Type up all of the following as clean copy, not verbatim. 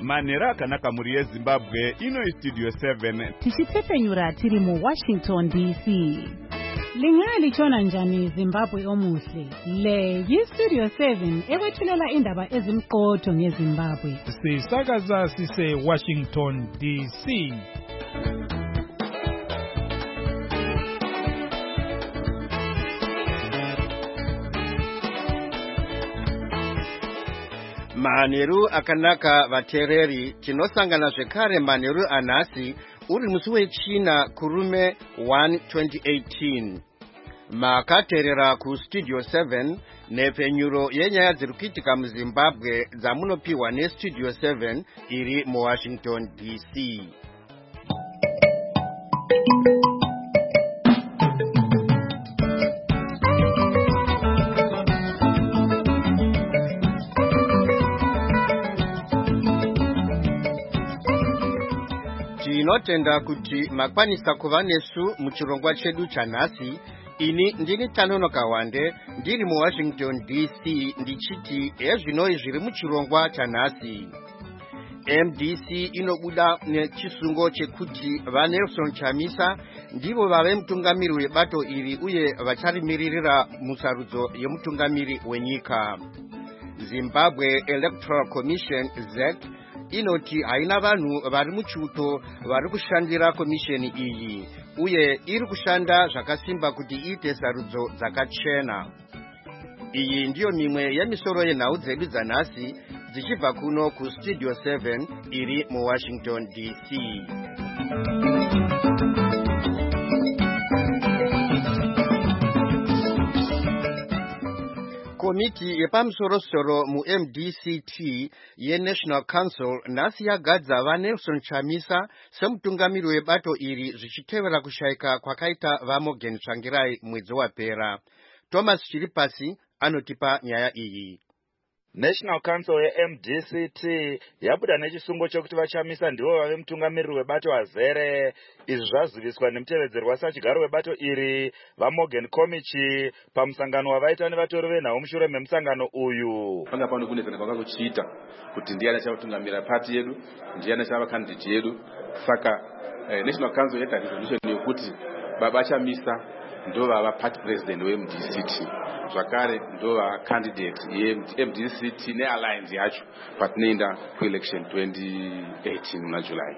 manhero akanaka mhuri yezimbabwe. Ino istudio 7 tichitepenyura tiri muWashington DC. Lingaya lichona njani Zimbabwe omuhle? Le yistudio 7 ekwethulela indaba ezimqotho ngeZimbabwe. Sisakaza sise Washington DC. Manheru akanaka vatereri, tinosangana zvekare manheru anhasi uri musi wechina kurume 1 2018. Makateerera kustudio 7 nepfenyuro yenyaya dziri kuitika muZimbabwe dzamunopiwa nestudio 7 iri muWashington DC. Tinotenda kuti makwanisa kuva nesu muchirongwa chedu chanhasi. Ini ndini Tanonoka Wande ndiri muWashington DC ndichiti ezvinoi zviri muchirongwa chanhasi. MDC inobuda nechisungo chekuti vaNelson Chamisa ndivo vave mutungamiri webato iri uye vacharimiririra musarudzo yemutungamiri wenyika. Zimbabwe Electoral Commission ZEC inoti haina vanhu vari muchuto vari kushandira komisheni iyi uye iri kushanda zvakasimba kuti iite sarudzo dzakachena. Iyi ndiyo mimwe yemisoro yenhau dzedu dzanhasi dzichibva kuno kustudio 7 iri muWashington DC. Komiti yepamusoro-soro muMDCT yeNational Council nhasi yagadza vaNelson Chamisa semutungamiri webato iri zvichitevera kushayika kwakaita vaMorgan Tsvangirai mwedzi wapera. Thomas Chiripasi anotipa nyaya iyi. National Council yeMDCT yabuda nechisungo chokuti vaChamisa ndivo vave mutungamiriri webato azere. Izvi zvaziviswa nemutevedzeri wasachigaro webato iri vaMorgan Komichi pamusangano wavaita nevatori venhau mushure memusangano uyu. Panga pano kunezana kwakakuchiita kuti ndiani achatungamira pati yedu, ndiani achava candidate yedu. Saka National Council yaita resolution yokuti baba Chamisa ndo vava party president weMDCT. Zvakare ndo vava candidate yeMDCT nealliance yacho patinoenda kuelection 2018 muna July.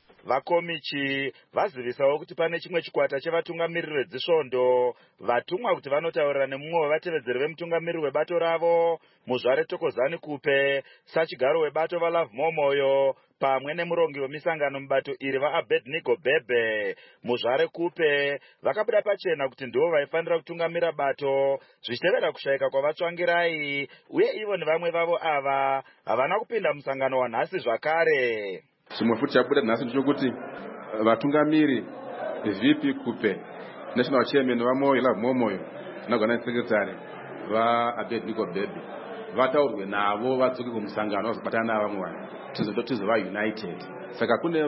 Vakomichi vazivisawo kuti pane chimwe chikwata chevatungamiriri vedzisvondo vatumwa kuti vanotaurira nemumwe wevatevedzeri vemutungamiriri webato ravo Muzvare Thokozani Kupe, sachigaro webato vaLove Momoyo pamwe nemurongi wemisangano mubato iri vaAbednego Bhebhe. Muzvare Kupe vakabuda pachena kuti ndivo vaifanira kutungamira bato zvichitevera kushayika kwavaTsvangirai uye ivo nevamwe vavo ava havana kupinda musangano wanhasi zvakare. Chimwe futi chabuda nhasi ndichokuti vatungamiri VP Kupe, National Chairman vaMoyo Love Momoyo naGorganize Secretary vaAbednego Bhebhe vataurwe navo vadzoke kumusangano vazobatana navamwe tizova united. Saka kune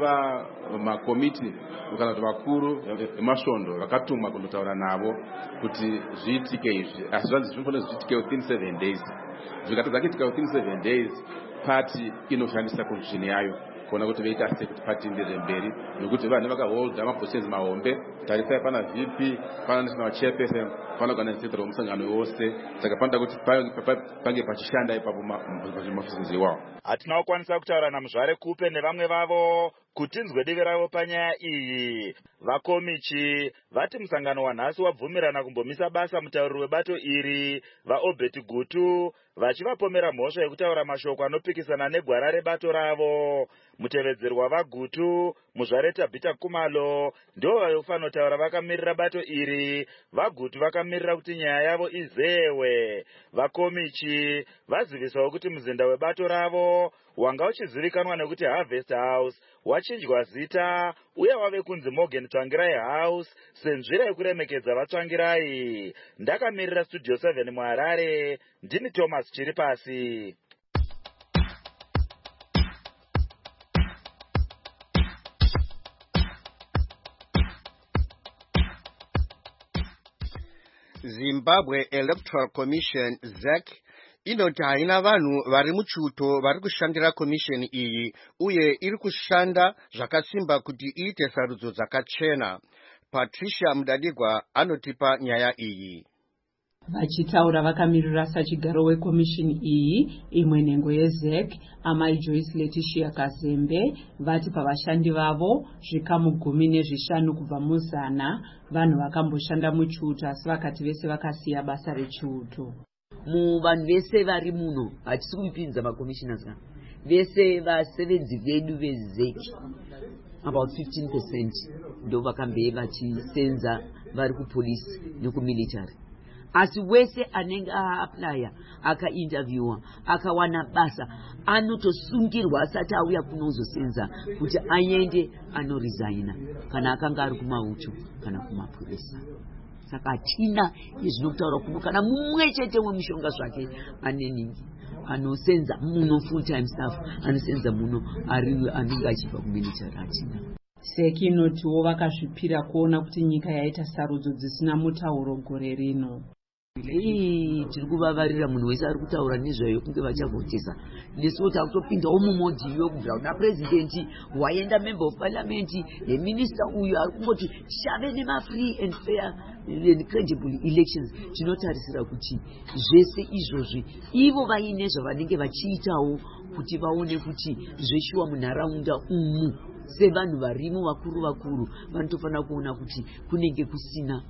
makomiti kana kuti vakuru vemasvondo vakatumwa kundotaura navo kuti zviitike izvi, asi zvanzi zvinofanira zviitike within 7 days. Zvikatadza kuitika within 7 days, party inoshandisa constitution yayo kuona kuti veita sei kuti party ienderere mberi, nokuti vanhu vakaholda mapositions mahombe. Tarisai pana VP, pana National Chairperson, pana Organizing Secretary womusangano wose. Saka panoda kuti pange pachishanda ipapo maofisisi iwawo. Hatina kukwanisa kutaura naMuzvare Kupe nevamwe vavo kuti nzwe divi ravo panyaya iyi. Vakomichi vati musangano wanhasi wabvumirana kumbomisa basa mutauriri webato iri vaObert Gutu vachivapomera mhosva yekutaura mashoko anopikisana negwara rebato ravo. Mutevedzeri wavaGutu Muzvare Tabita Kumalo ndivo vaifanotaura vakamirira bato iri. VaGutu vakamirira kuti nyaya yavo izewe. Vakomichi vazivisawo kuti muzinda webato ravo wanga uchizivikanwa nekuti Harvest House wachinjwa zita uye wave kunzi Morgan Tsvangirai House senzira yekuremekedza vaTsvangirai. Ndakamirira studio 7 muHarare, ndini Thomas Chiripasi. Zimbabwe Electoral Commission ZEC inoti haina vanhu vari muchuto vari kushandira komisheni iyi uye iri kushanda zvakasimba kuti iite sarudzo dzakachena. Patricia Mudadigwa anotipa nyaya iyi. Vachitaura vakamirira sachigaro wekomishini iyi imwe nhengo yeZEC, amai Joyce Letitia Kazembe, vati pavashandi vavo zvikamu 15 kubva muzana vanhu vakamboshanda muchiuto asi vakati vese vakasiya basa rechiuto. Vanhu vese vari muno hatisi kupinza makommissioners kana vese vasevenzi vedu veZEC about 15% ndo vakambe vachisenza vari kupolisi nekumilitary. Asi wese anenge aaplya akainterviewa akawana basa anotosungirwa asati auya kunozosenza kuti aende anoresigna kana akanga ari kumauto kana kumapurisa. Saka hatina izvinotaura kuno kana mumwe chete wemushonga zvake aneningi anosenza muno full time staff anosenza muno anenge achibva kumilitary hatina. SEC inotiwo vakazvipira kuona kuti nyika yaita sarudzo dzisina mutauro gore rino. Tiri kuvavarira munhu wese ari kutaura nezvayo kunge vachavhotesa. Nesuwo takutopindawo mumodhiyo kubvira kuna presidenti waenda member of parliament neminista uyu ari kungoti shave nema-free and fair and credible elections. Tinotarisira kuti zvese izvozvi ivo vaine zvavanenge vachiitawo kuti vaone kuti zveshuwa munharaunda umu sevanhu varimo vakuru vanotofanira kuona kuti kunenge kusina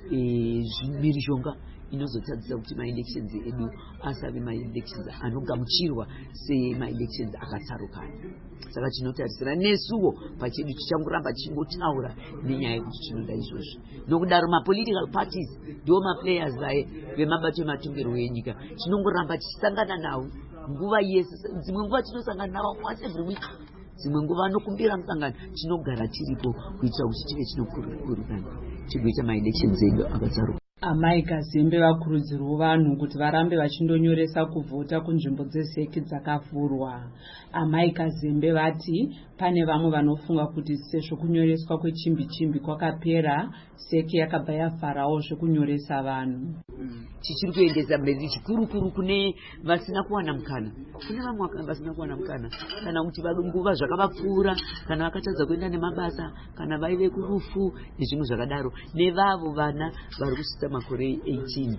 mhirizhonga inozotadzisa kuti ma-elections edu asave ma-elections anogamuchirwa sema-elections akatsarukana. Saka tinotarisira nesuwo pachedu tichangoramba tichingotaura nenyaya yekuti tinoda izvozvi. Nokudaro ma-political parties ndiwo ma-players vemabato ematongerwo enyika. Tinongoramba tichisangana navo nguva yese. Dzimwe nguva tinosangana navo once every week. Dzimwe nguva anokumbira musangano tinogara tiripo kuitira kuti tive tinokurukana tigoita ma-elections edu akatsaruka. Amai Kazembe vakurudzirwa vanhu kuti varambe vachindonyoresa kuvhota kunzvimbo dzeZEC dzakavhurwa. Amai Kazembe vati pane vamwe vanofunga kuti sezvo kunyoreswa kwechimbi kwakapera SEC yakabva yavharawo zvekunyoresa vanhu. Tichiri kuendesa mberi chikuru kune vasina kuwana mukana. Kune vamwe vasina kuwana mukana kana kuti nguva zvakavapfuura kana vakatadza kuenda nemabasa kana vaive kurufu nezvimwe zvakadaro. Nevavo vana vari kusvitsa makore 18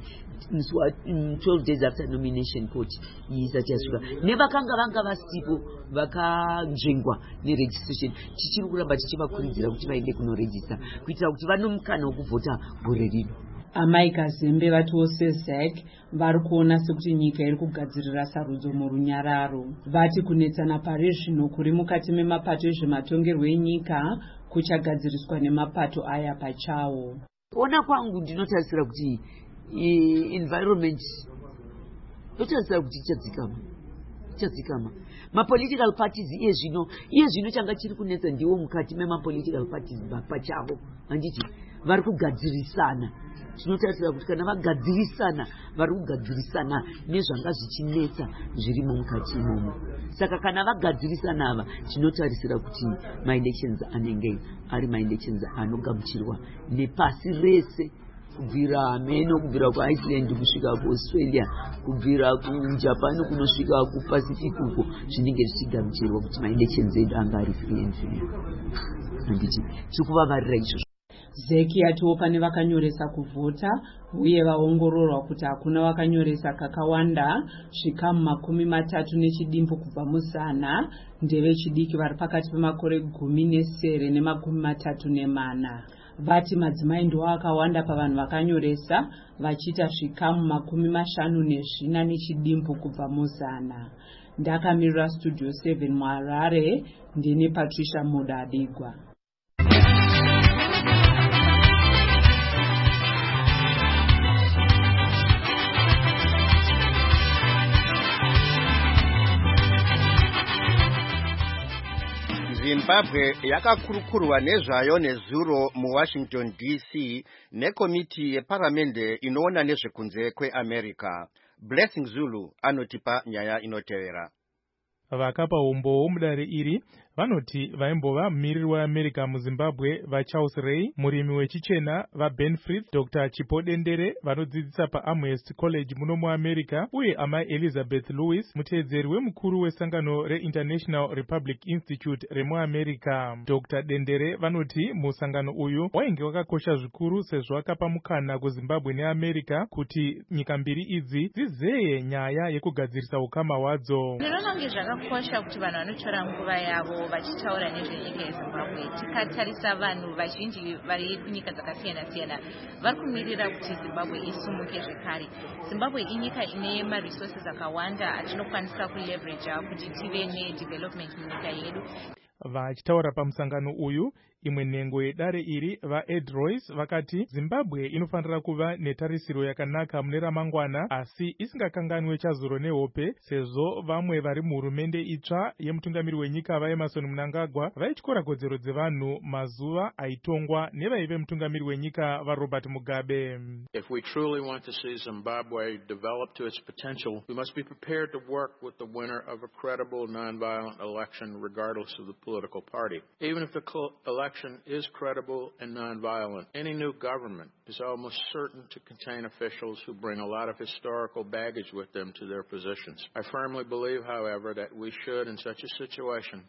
12 days after nomination court isati yasvika nevakanga vanga vasipo vakanzvengwa neregistration. Tichiri kuramba tichivakurudzira kuti vaende kunoregista kuitira kuti vanomukana wokuvhota gore rino. Amai Kazembe vatiwo seZEC vari kuona sekuti nyika iri kugadzirira sarudzo murunyararo. Vati kunetsana pari zvino kuri mukati memapato ezvematongerwo enyika kuchagadziriswa nemapato aya pachawo. Kuona kwangu ndinotarisira kuti environment ndotarisira kuti ichadzikama. Ma-political parties iye zvino changa chiri kunetsa ndiwo mukati mema-political parties pachavo handiti vari kugadzirisana. Tinotarisira kuti kana vagadzirisana vari kugadzirisana nezvanga zvichinetsa zvirimo mukati imomo. Saka kana vagadzirisana ava tinotarisira kuti ma-elections anenge ari ma-elections anogamuchirwa nepasi rese kubvira meno kubvira kuIceland kusvika kuAustralia kubvira kuJapan kunosvika kuPacific uko zvinenge zvichigamuchirwa kuti ma-elections edu anga ari free and fair. Handiti tiri kuvavarira izvozvo. ZEC yatiwo pane vakanyoresa kuvhota uye vaongororwa kuti hakuna vakanyoresa kakawanda zvikamu 30 kubva muzana ndevechidiki vari pakati pemakore 17 ne34. Vati madzimai ndiwo akawanda pavanhu vakanyoresa vachiita zvikamu 54 kubva muzana. Ndakamirira Studio 7 muHarare ndine Patricia Mudadigwa. Zimbabwe yakakurukurwa nezvayo nezuro muWashington DC nekomiti yeparamende inoona nezvekunze kweAmerica. Blessing Zulu anotipa nyaya inotevera. Vakapa umbowo mudare iri vanoti vaimbova mumiriri weAmerica muZimbabwe vaCharles Ray, murimi wechichena vaBenfrith, Dr. Chipo Dendere vanodzidzisa paAmherst College muno muAmerica, uye amai Elizabeth Lewis, muteedzeri wemukuru wesangano reInternational Republic Institute remuAmerica. Dr. Dendere vanoti musangano uyu wainge wakakosha zvikuru sezvo wakapa mukana kuZimbabwe neAmerica kuti nyika mbiri idzi dzizeye nyaya yekugadzirisa ukama hwadzo. Ndinoona kunge zvakakosha kuti vanhu vanotora nguva yavo vachitaura nezvenyika yeZimbabwe. Tikatarisa vanhu vazhinji vari kunyika dzakasiyana-siyana vari kumirira kuti Zimbabwe isumuke zvekare. Zimbabwe inyika ine maresources akawanda atinokwanisa kuleverage kuti tive nedevelopment munyika yedu. Vachitaura pamusangano uyu, imwe nhengo yedare iri vaEd Royce vakati Zimbabwe inofanira kuva netarisiro yakanaka mune ramangwana, asi isingakanganwe chazuro nehope, sezvo vamwe vari muhurumende itsva yemutungamiri wenyika vaEmmerson Mnangagwa vaityora kodzero dzevanhu mazuva aitongwa nevaive mutungamiri wenyika vaRobert Mugabe. If we truly want to see Zimbabwe develop to its potential, we must be prepared to work with the winner of a credible, non-violent election regardless of the political party. Even if the election is credible and non-violent, any new government is almost certain to contain officials who bring a lot of historical baggage with them to their positions. I firmly believe, however, that we should, in such a situation,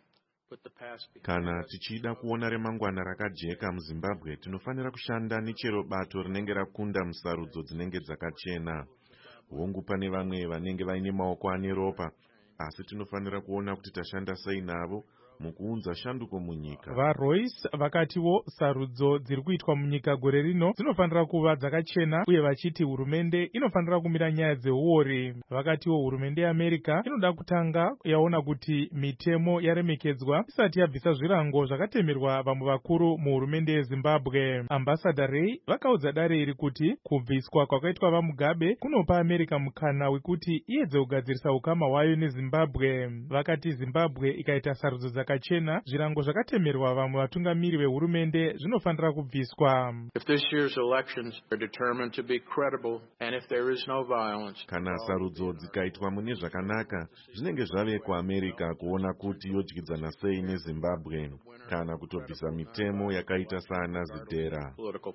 kana tichida kuona remangwana rakajeka muZimbabwe, tinofanira kushanda nechero bato rinenge rakunda musarudzo dzinenge dzakachena. Hongu pane vamwe vanenge vaine maoko ane ropa, asi tinofanira kuona kuti tashanda sei navo mukuunza shanduko munyika. VaRoyce vakatiwo sarudzo dziri kuitwa munyika gore rino dzinofanira kuva dzakachena, uye vachiti hurumende inofanira kumira nyaya dzeuori. Vakatiwo hurumende yeAmerica inoda kutanga yaona kuti mitemo yaremekedzwa isati yabvisa zvirango zvakatemerwa vamwe vakuru muhurumende yeZimbabwe. Ambassador Ray vakaudza dare iri kuti kubviswa kwakaitwa vaMugabe kunopa America mukana wekuti iedze kugadzirisa ukama hwayo neZimbabwe. Vakati Zimbabwe ikaita sarudzo dzakachena, zvirango zvakatemerwa vamwe vatungamiri vehurumende zvinofanira kubviswa. If this year's elections are determined to be credible and if there is no violence, kana sarudzo dzikaitwa mune zvakanaka, zvinenge zvave kuAmerica kuona kuti yodyidzana sei neZimbabwe kana kutobvisa mitemo yakaita saana Zidera.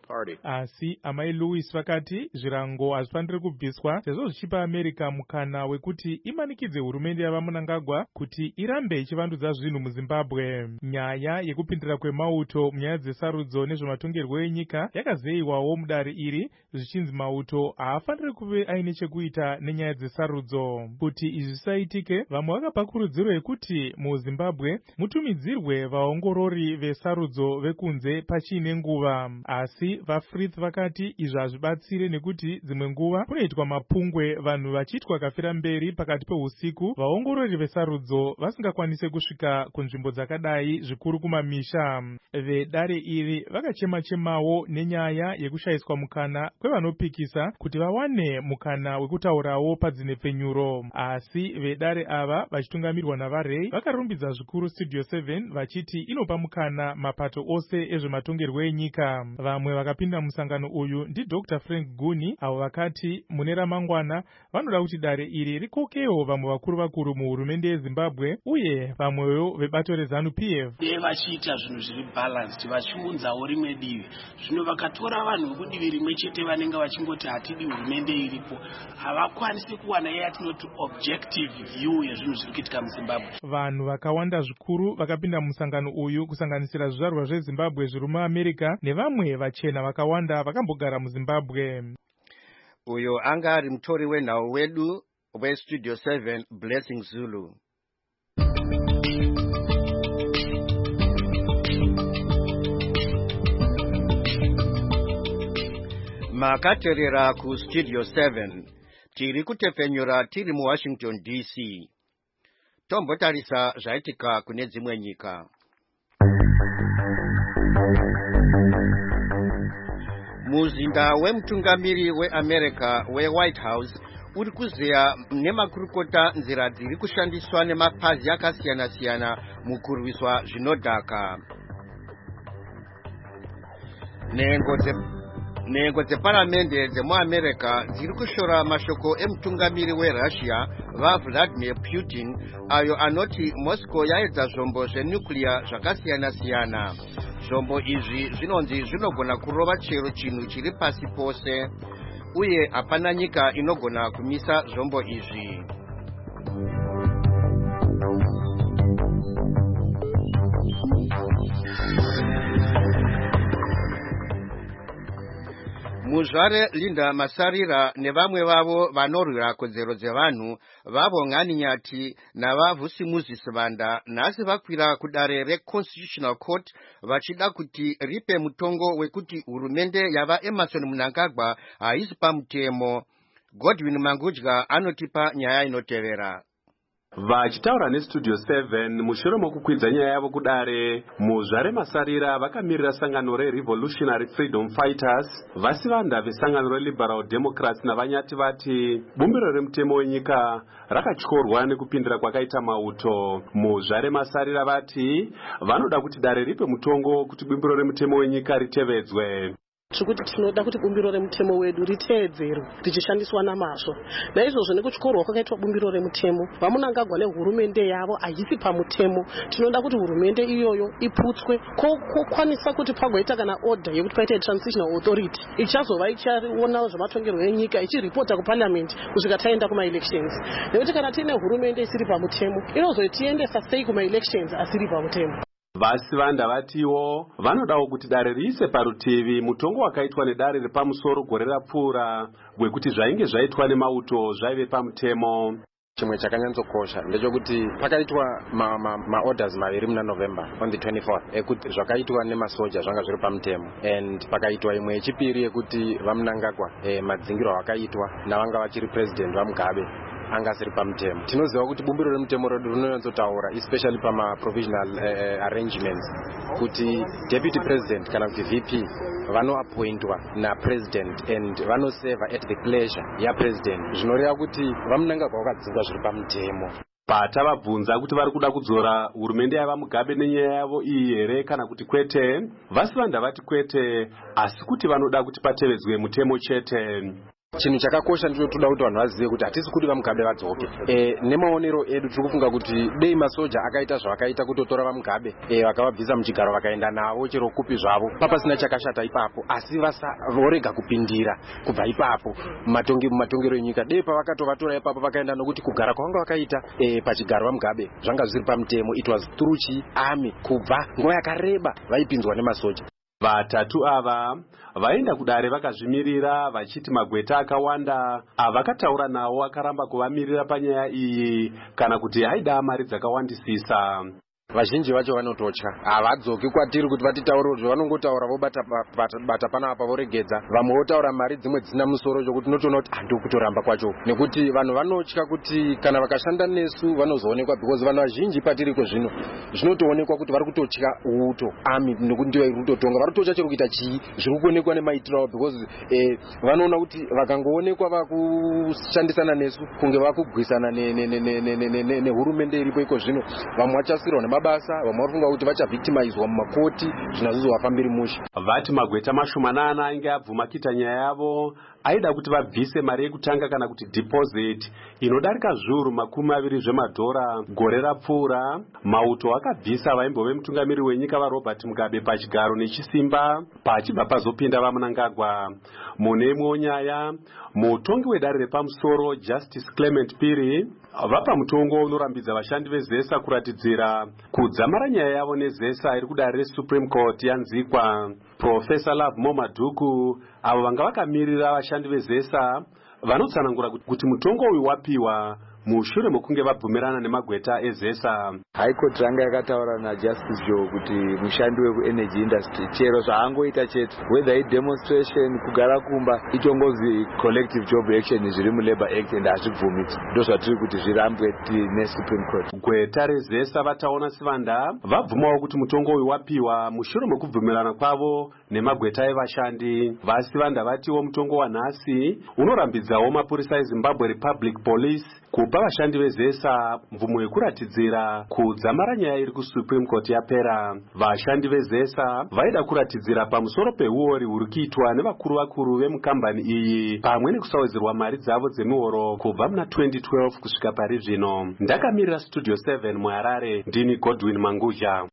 Asi amai Lewis vakati zvirango hazvifaniri kubviswa sezvo zvichipa America mukana wekuti imanikidze hurumende yavaMnangagwa kuti irambe ichivandudza zvinhu muZimbabwe. Nyaya yekupindira kwemauto munyaya dzesarudzo nezvematongerwo enyika yakazeyiwawo mudare iri, zvichinzi mauto haafaniri kuve aine chekuita nenyaya dzesarudzo. Kuti izvi zvisaitike, vamwe vakapa kurudziro yekuti muZimbabwe mutumidzirwe vaongorori vesarudzo vekunze pachiine nguva. Asi vaFrith vakati izvi hazvibatsire nekuti dzimwe nguva kunoitwa mapungwe, vanhu vachiitwa kafira mberi pakati peusiku, vaongorori vesarudzo vasingakwanise kusvika kunzvimbo dzakadai, zvikuru kumamisha. Vedare iri vakachema-chemawo nenyaya yekushayiswa mukana kwevanopikisa kuti vawane mukana wekutaurawo padzinepfenyuro. Asi vedare ava vachitungamirwa navaRay vakarumbidza zvikuru Studio 7 vachiti inopa mukana mapato ose ezvematongerwo enyika. Vamwe vakapinda musangano uyu ndiDr. Frank Guni, avo vakati mune ramangwana vanoda kuti dare iri rikokewo vamwe vakuru muhurumende yeZimbabwe uye vamwewo vebato reZANU-PF. Vachiita zvinhu zviri balanced, vachiunzawo rimwe divi. Zvino vakatora vanhu vekudivi rimwe chete vanenge vachingoti hatidi hurumende iripo, havakwanisi kuwana yatinoti objective view yezvinhu zviri kuitika muZimbabwe. Vanhu vakawanda zvikuru vakapinda musangano uyu kusanganisira zvizvarwa zveZimbabwe zviri muAmerica nevamwe vachena vakawanda vakambogara muZimbabwe. Uyo anga ari mutori wenhau wedu weStudio 7 Blessing Zulu. Makaterera ku Studio 7 tiri kutepfenyura tiri muWashington DC. Tombotarisa zvaitika kune dzimwe nyika. Muzinda wemutungamiri weAmerica weWhite House uri kuzeya nemakurukota nzira dziri kushandiswa nemapazi akasiyana-siyana mukurwiswa zvinodhaka. Nhengo dzeparamende dzemuamerica dziri kushora mashoko emutungamiri weRussia vaVladimir Putin ayo anoti Moscow yaedza zvombo zvenuclear zvakasiyana-siyana. Zvombo izvi zvinonzi zvinogona kurova chero chinhu chiri pasi pose, uye hapana nyika inogona kumisa zvombo izvi. Muzvare Linda Masarira nevamwe vavo vanorwira kodzero dzevanhu vavo Ng'ani Nyati navaVusimuzi Sivanda nhasi vakwira kudare reConstitutional Court vachida kuti ripe mutongo wekuti hurumende yava Emmerson Mnangagwa haisi pamutemo. Godwin Mangudya anotipa nyaya inotevera. Vachitaura neStudio 7 mushure mokukwidza nyaya yavo kudare, Muzvare Masarira vakamirira sangano reRevolutionary Freedom Fighters, Vasivanda vesangano reLiberal Democrats naVanyati vati bumbiro remutemo wenyika rakatyorwa nekupindira kwakaita mauto. Muzvare Masarira vati vanoda kuti dare ripe mutongo kuti bumbiro remutemo wenyika ritevedzwe. Zvekuti tinoda kuti bumbiro remutemo wedu riteedzerwe richishandiswa namazvo. Naizvozvo nekutyorwa kwakaitwa bumbiro remutemo, vaMnangagwa nehurumende yavo haisi pamutemo. Tinoda kuti hurumende iyoyo iputswe, kokwanisa kuti pagoita kana order yekuti paite transitional authority ichazova ichiona zvematongerwo enyika ichiripota kuparliament kusvika taenda kuma-elections. Nekuti kana tiine hurumende isiri pamutemo inozotiendesa sei kuma-elections asiri pamutemo. Vasivanda vatiwo vanodawo kuti dare riise parutivi mutongo wakaitwa nedare repamusoro gore rapfuura wekuti zvainge zvaitwa nemauto zvaive pamutemo. Chimwe chakanyatsokosha ndechekuti pakaitwa maorders maviri muna November on the 24th ekuti zvakaitwa nemasoja zvanga zviri pamutemo, and pakaitwa imwe yechipiri yekuti vaMnangagwa madzingiro akaitwa navanga vachiri president vaMugabe angasiri pamutemo. Tinoziva kuti bumbiro remutemo redu rinonyatsotaura especially pama-provisional arrangements kuti deputy president kana kuti VP vanoappointwa napresident and vanoseva at the pleasure yapresident, zvinoreva kuti vaMnangagwa vakadzingwa zviri pamutemo. Patavabvunza kuti vari kuda kudzora hurumende yava Mugabe nenyaya yavo iyi here kana kuti kwete, Vasivanda vati kwete, asi kuti vanoda kuti patevedzwe mutemo chete. Chinhu chakakosha ndicho toda kuti vanhu vazive kuti hatisi kuti vaMugabe vadzoke. Nemaonero edu tiri kufunga kuti dei masoja akaita zvavakaita kutotora vaMugabe vakavabvisa muchigaro vakaenda navo chero kupi zvavo, papasina chakashata ipapo, asi vorega kupindira kubva ipapo mumatongero enyika. Dei pavakatovatora ipapo vakaenda nokuti kugara kwavanga vakaita pachigaro vaMugabe zvanga zviri pamutemo. It was through army kubva nguva yakareba vaipinzwa nemasoja. Vatatu ava vaenda kudare vakazvimirira vachiti magweta akawanda avakataura nawo akaramba kuvamirira panyaya iyi kana kuti haida mari dzakawandisisa. Vazhinji vacho vanototya, havadzoki kwatiri kuti vatitaurire zvavanongotaura vobata panapa voregedza, vamwe votaura mari dzimwe dzisina musoro zvokuti tinotoona kuti handiri kutoramba kwacho, nekuti vanhu vanotya kuti kana vakashanda nesu vanozoonekwa, because vanhu vazhinji patiriko zvino zvinotoonekwa kuti vari kutotya uto army nekuti ndiyo iri kutotonga, vari kutotya chero kuita chii zviri kuonekwa nemaitiro avo, because vanoona kuti vakangoonekwa vakushandisana nesu kunge vakugwisana nehurumende iripo iko zvino, vamwe vachasirwa nemabasa, vamwe vafunga kuti vachavhictimizwa mumakoti zvinazozovafambiri mushe. Vati magweta mashomanana ainge abvuma kuita nyaya yavo aida kuti vabvise mari yekutanga kana kuti deposit inodarika zviuru $20 zvemadhora gore rapfuura. Mauto akabvisa vaimbove mutungamiri wenyika vaRobert Mugabe pachigaro nechisimba pachibva pazopinda vaMnangagwa. Mune imwewo nyaya, mutongi wedare repamusoro Justice Clement Piri vapa mutongo unorambidza vashandi veZESA kuratidzira kudzamara nyaya yavo neZESA iri kudare reSupreme Court yanzikwa. Professor Love Momaduku avo vanga vakamirira vashandi veZESA vanotsanangura kuti mutongo uyu wapiwa mushure mokunge vabvumirana nemagweta eZESA. High Court ranga yakataura naJustice Joe kuti mushandi wekuenergy industry chero zvaangoita chete, whether idemonstration kugara kumba itongozi collective job action zviri muLabour Act and hazvibvumiki, ndozvatiri kuti zvirambwe neSupreme Court. Gweta reZESA vataona Sivanda vabvumawo kuti mutongo uyu wapiwa mushure mokubvumirana kwavo nemagweta evashandi. Vasi vanda vatiwo mutongo wanhasi unorambidzawo mapurisa eZimbabwe Republic Police kupa vashandi vezesa mvumo yekuratidzira kudzamara nyaya iri kuSupreme Court yapera. Vashandi vezesa vaida kuratidzira pamusoro peuori huri kuitwa nevakuru vemukambani iyi pamwe nekusawedzerwa mari dzavo dzemihoro kubva muna 2012 kusvika pari zvino. Ndakamirira Studio 7 muHarare, ndini Godwin Manguzha.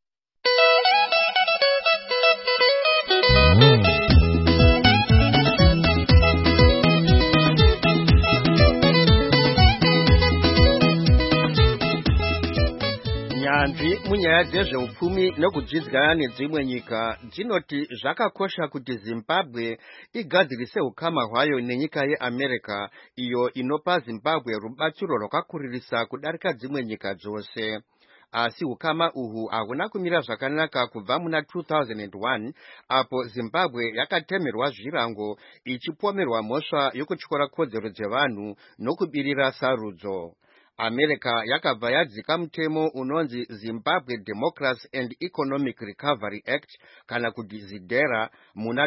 Nyanzvi munyaya dzezveupfumi nekudzidzana nedzimwe nyika dzinoti zvakakosha kuti Zimbabwe igadzirise ukama hwayo nenyika yeAmerica, iyo inopa Zimbabwe rubatsiro rwakakuririsa kudarika dzimwe nyika dzose. Asi ukama uhu hahuna kumira zvakanaka kubva muna 2001 apo Zimbabwe yakatemerwa zvirango ichipomerwa mhosva yokutyora kodzero dzevanhu nokubirira sarudzo. America yakabva yadzika mutemo unonzi Zimbabwe Democracy and Economic Recovery Act kana kuti ZIDERA muna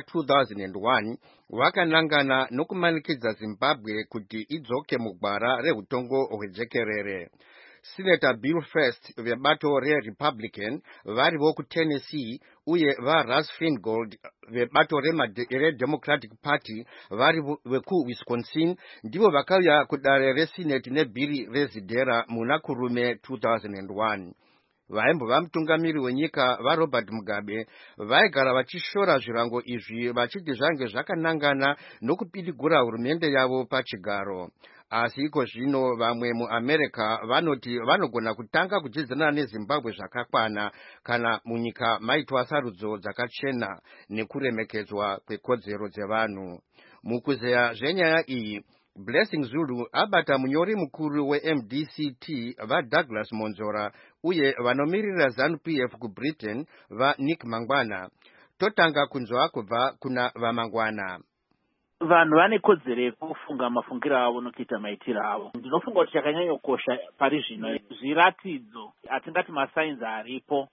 2001 wakanangana nokumanikidza Zimbabwe kuti idzoke mugwara rehutongo hwejekerere. Senator Bill First vebato re-Republican varivo kuTennessee uye vaRuss Feingold vebato re-Democratic Party vari vekuWisconsin ndivo vakauya kudare reSenate nebhiri rezidhera muna kurume 2001. Vaimbova mutungamiri wenyika vaRobert Mugabe vaigara vachishora zvirango izvi vachiti zvange zvakanangana nokupidigura hurumende yavo pachigaro. Asi iko zvino vamwe muAmerica vanoti vanogona kutanga kudzidzana neZimbabwe zvakakwana kana munyika maitwa sarudzo dzakachena nekuremekedzwa kwekodzero dzevanhu. Mukuzeya zvenyaya iyi, Blessing Zulu abata munyori mukuru weMDCT vaDouglas Monzora uye vanomirira ZANU-PF kuBritain vaNick Mangwana. Totanga kunzwa kubva kuna vaMangwana. Vanhu vane kodzero yekufunga mafungiro avo nokuita maitiro avo. Ndinofunga kuti chakanyanyokosha pari zvino zviratidzo atingati masainzi aripo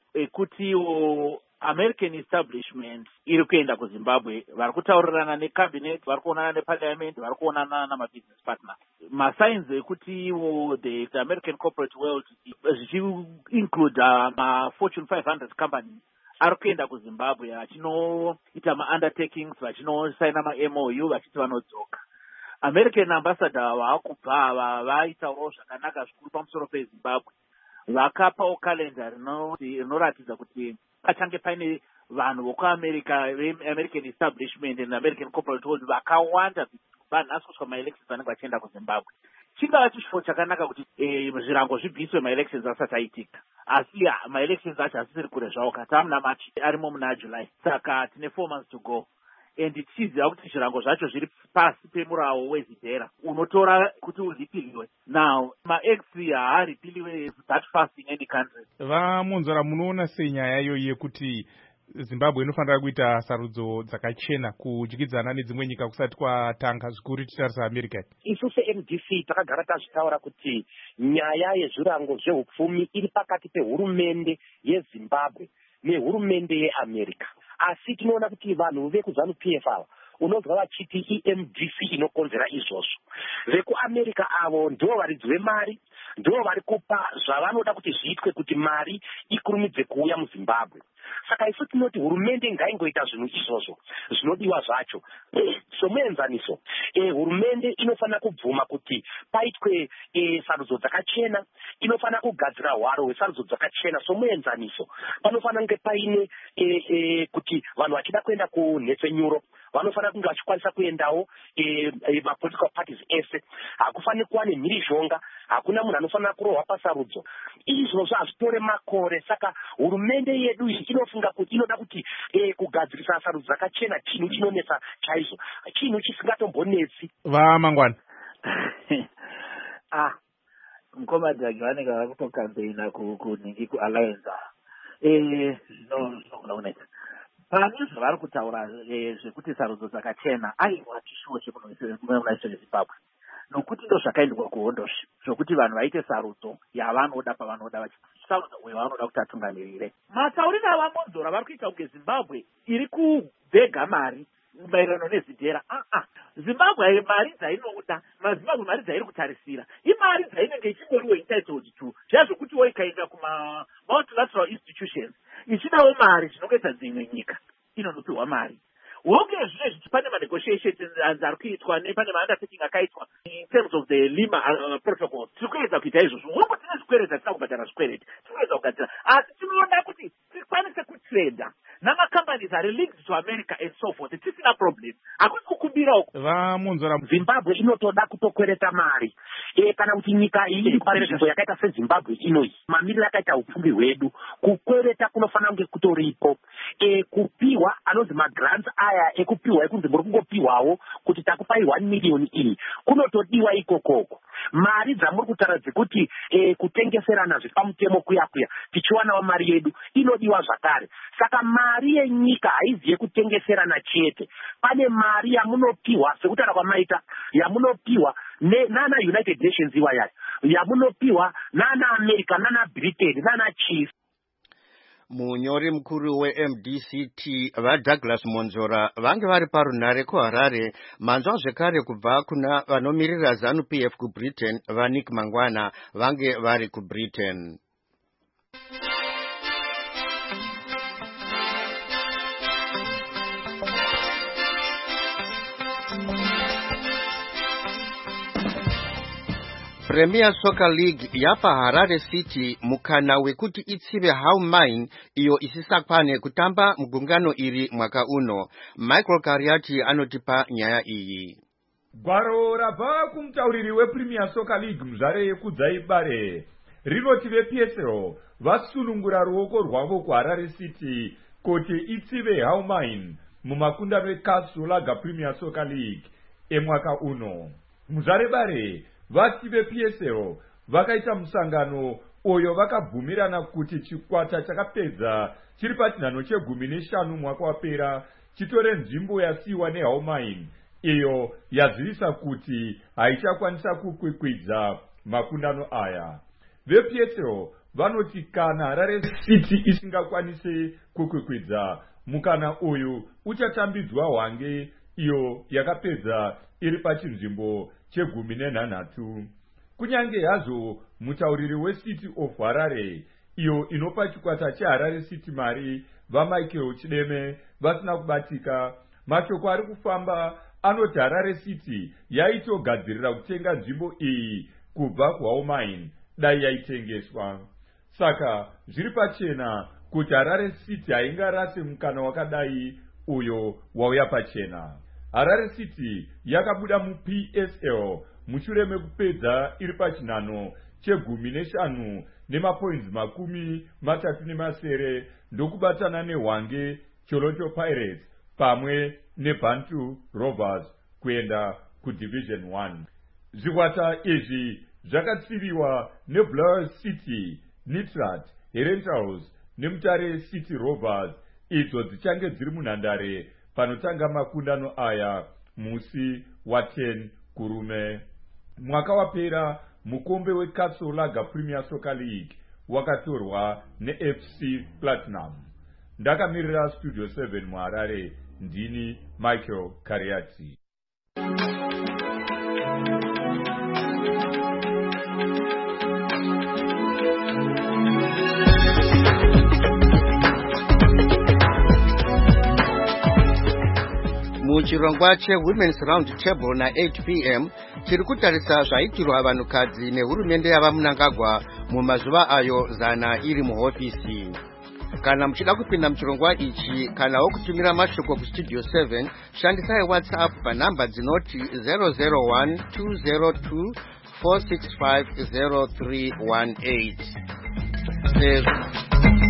ekutiwo American establishment iri kuenda kuZimbabwe, vari kutaurirana necabinet, vari kuonana neparliament, vari kuonana namabusiness partners. Masainzi ekutiwo the American corporate world zvichi-include Fortune 500 companies ari kuenda kuZimbabwe achinoita ma-undertakings, vachinosaina ma-MOU vachiti vanodzoka. American ambassador vaakubva vaitaurawo zvakanaka zvikuru pamusoro peZimbabwe. Vakapawo kalenda rinoratidza kuti pachange paine vanhu vokuAmerica, American establishment and American corporate world vakawanda vanhaskuswa ma-elections vanenge vachienda kuZimbabwe. Chingava chishifo chakanaka kuti zvirango zvibviswe ma-elections asati aitika. Asi ma-elections acho asisiri kure zvawo kati amuna March arimo muna July. Saka tine 4 months to go. And tichiziva kuti zvirango zvacho zviri pasi pemurawo wezidhera unotora kuti uripiliwe. Now, ma-ex haaripiliwe that fast in any country. VaMonzora, munoona sei nyaya iyoyi yekuti Zimbabwe inofanira kuita sarudzo dzakachena kudyidzana nedzimwe nyika kusati kwatanga zvikuru tichitarisa America? Isu seMDC takagara tazvitaura kuti nyaya yezvirango zveupfumi iri pakati pehurumende yeZimbabwe nehurumende yeAmerica. Asi tinoona kuti vanhu vekuZANU-PF ava unonzwa vachiti EMDC inokonzera izvozvo. VekuAmerica avo ndivo varidzi vemari, ndivo vari kupa zvavanoda kuti zviitwe kuti mari ikurumidze kuuya muZimbabwe. Saka isu tinoti hurumende ngaingoita zvinhu izvozvo zvinodiwa zvacho. Somuenzaniso, hurumende inofanira kubvuma kuti paitwe sarudzo dzakachena, inofanira kugadzira hwaro hwesarudzo dzakachena. Somuenzaniso, panofanira kunge paine kuti vanhu vachida kuenda kunhepfenyuro vanofanira kunge vachikwanisa kuendawo mapolitical parties ese. Hakufaniri kuva nemhirizhonga, hakuna munhu anofanira kurohwa pasarudzo. Izvozvo hazvitore makore. Saka hurumende yedu iyi inofunga kuti inoda kuti kugadzirisa sarudzo dzakachena chinhu chinonetsa chaizvo, chinhu chisingatombonetsi. VaMangwana. Mukomadhagi vanenge vari kutokampeina kunhingi kualliance. Zvinogona kunetsa. Pane zvavari kutaura zvekuti sarudzo dzakachena aiwa chishuwo chemunoiswa Zimbabwe. nokuti ndo zvakaendwa kuhondosve zvokuti vanhu vaite sarudzo yavanoda pavanoda vachisarudza uyo vanoda kuti atungamirire. Matauriro avamonzora vari kuita kunge Zimbabwe iri kubhega mari maererano nezidhera. Zimbabwe mari dzainoda, mazimbabwe mari dzairi kutarisira imari dzainenge ichingoriwo entitled to zvazvokutiwo ikaenda kuma-multilateral institutions ichidawo mari zvinonge dzadzimwe nyika inonopiwa mari. Wonge zvinezvi pane ma-negotiations ari kuitwa nepane ma-undertaking akaitwa in terms of the Lima protocol. Tiri kuedza kuita izvozvo. Wonge tine zvikwereti hatina kubhadhara zvikwereti, tiri kuedza kugadzira, asi tinoona kuti tikwanise kutreda namacompanies ari linked to America and so forth tisina problem. Hakusi kukumbira uko vamunzora Zimbabwe inotoda kutokwereta mari kana kuti nyika iri panzvimbo yakaita seZimbabwe inoyi mamiriro akaita upfumi hwedu kukwereta kunofanira kunge kutoripo. Kupiwa anonzi magrants aya ekupiwa ekunzi muri kungopiwawo kuti takupai 1 million iyi kunotodiwa ikokoko. Mari dzamuri kutaura dzekuti kutengeserana zvepamutemo kuya tichiwanawo mari yedu inodiwa zvakare. Saka mari yenyika haizi yekutengeserana chete. Pane mari yamunopiwa sekutaura kwamaita yamunopiwa nana United Nations iwayaya yamunopiwa nana America nana Britain nana Chief. Munyori mukuru weMDCT vaDouglas Monzora vange vari parunhare kuHarare manzwa zvekare kubva kuna vanomirira ZANU-PF kuBritain vaNick Mangwana vange vari kuBritain. Premier Soccer League yapa Harare City mukana wekuti itsive Haumain iyo isisakwane kutamba mgungano iri mwaka uno. Michael Kariati anotipa nyaya iyi. Gwaro rabva kumutauriri wePremier Soccer League muzvare yekudzaibare rinoti vePSL vasunungura ruoko rwavo kuHarare City kuti itsive Haumain mumakundano eKaSulaga Premier Soccer League emwaka uno. Muzvare bare vati vePSL vakaita musangano oyo vakabvumirana kuti chikwata chakapedza chiri pachinhano che15 mwaka wapera chitore nzvimbo yasiiwa neHaumain iyo yazivisa kuti haichakwanisa kukwikwidza makundano aya. VePSL vanoti kana Harare City isingakwanise kukwikwidza mukana uyu uchatambidzwa hwange iyo yakapedza iri pachinzvimbo che13. Kunyange hazvo mutauriri weCity of Harare iyo inopa chikwata cheHarare City mari vaMichael Chideme vasina kubatika, mashoko ari kufamba anoti Harare City yaitogadzirira kutenga nzvimbo iyi kubva kuHaumain dai yaitengeswa. Saka zviri pachena kuti Harare City haingarase mukana wakadai uyo wauya pachena. Harare City yakabuda muPSL mushure mekupedza iri pachinhano che15 nemapoints 37 ndokubatana neHwange Toronto Pirates pamwe neBantu Rovers kuenda kuDivision 1. Zvikwata izvi zvakatsiviwa neBlower City, Nitrat, Herentals neMutare City Rovers idzo dzichange dziri munhandare panotanga makundano aya musi wa10 kurume. Mwaka wapera mukombe weKaSulaga Premier Soccer League wakatorwa neFC Platinum. Ndakamirira Studio 7 muHarare ndini Michael Kariati. Muchirongwa cheWomen's Round Table na 8 p.m. tiri kutarisa zvaitirwa vanhukadzi nehurumende yavaMnangagwa mumazuva ayo zana iri muhofisi. Kana muchida kupinda muchirongwa ichi kanawo kutumira mashoko kuStudio 7 shandisai WhatsApp panhamba dzinoti 0012024650318.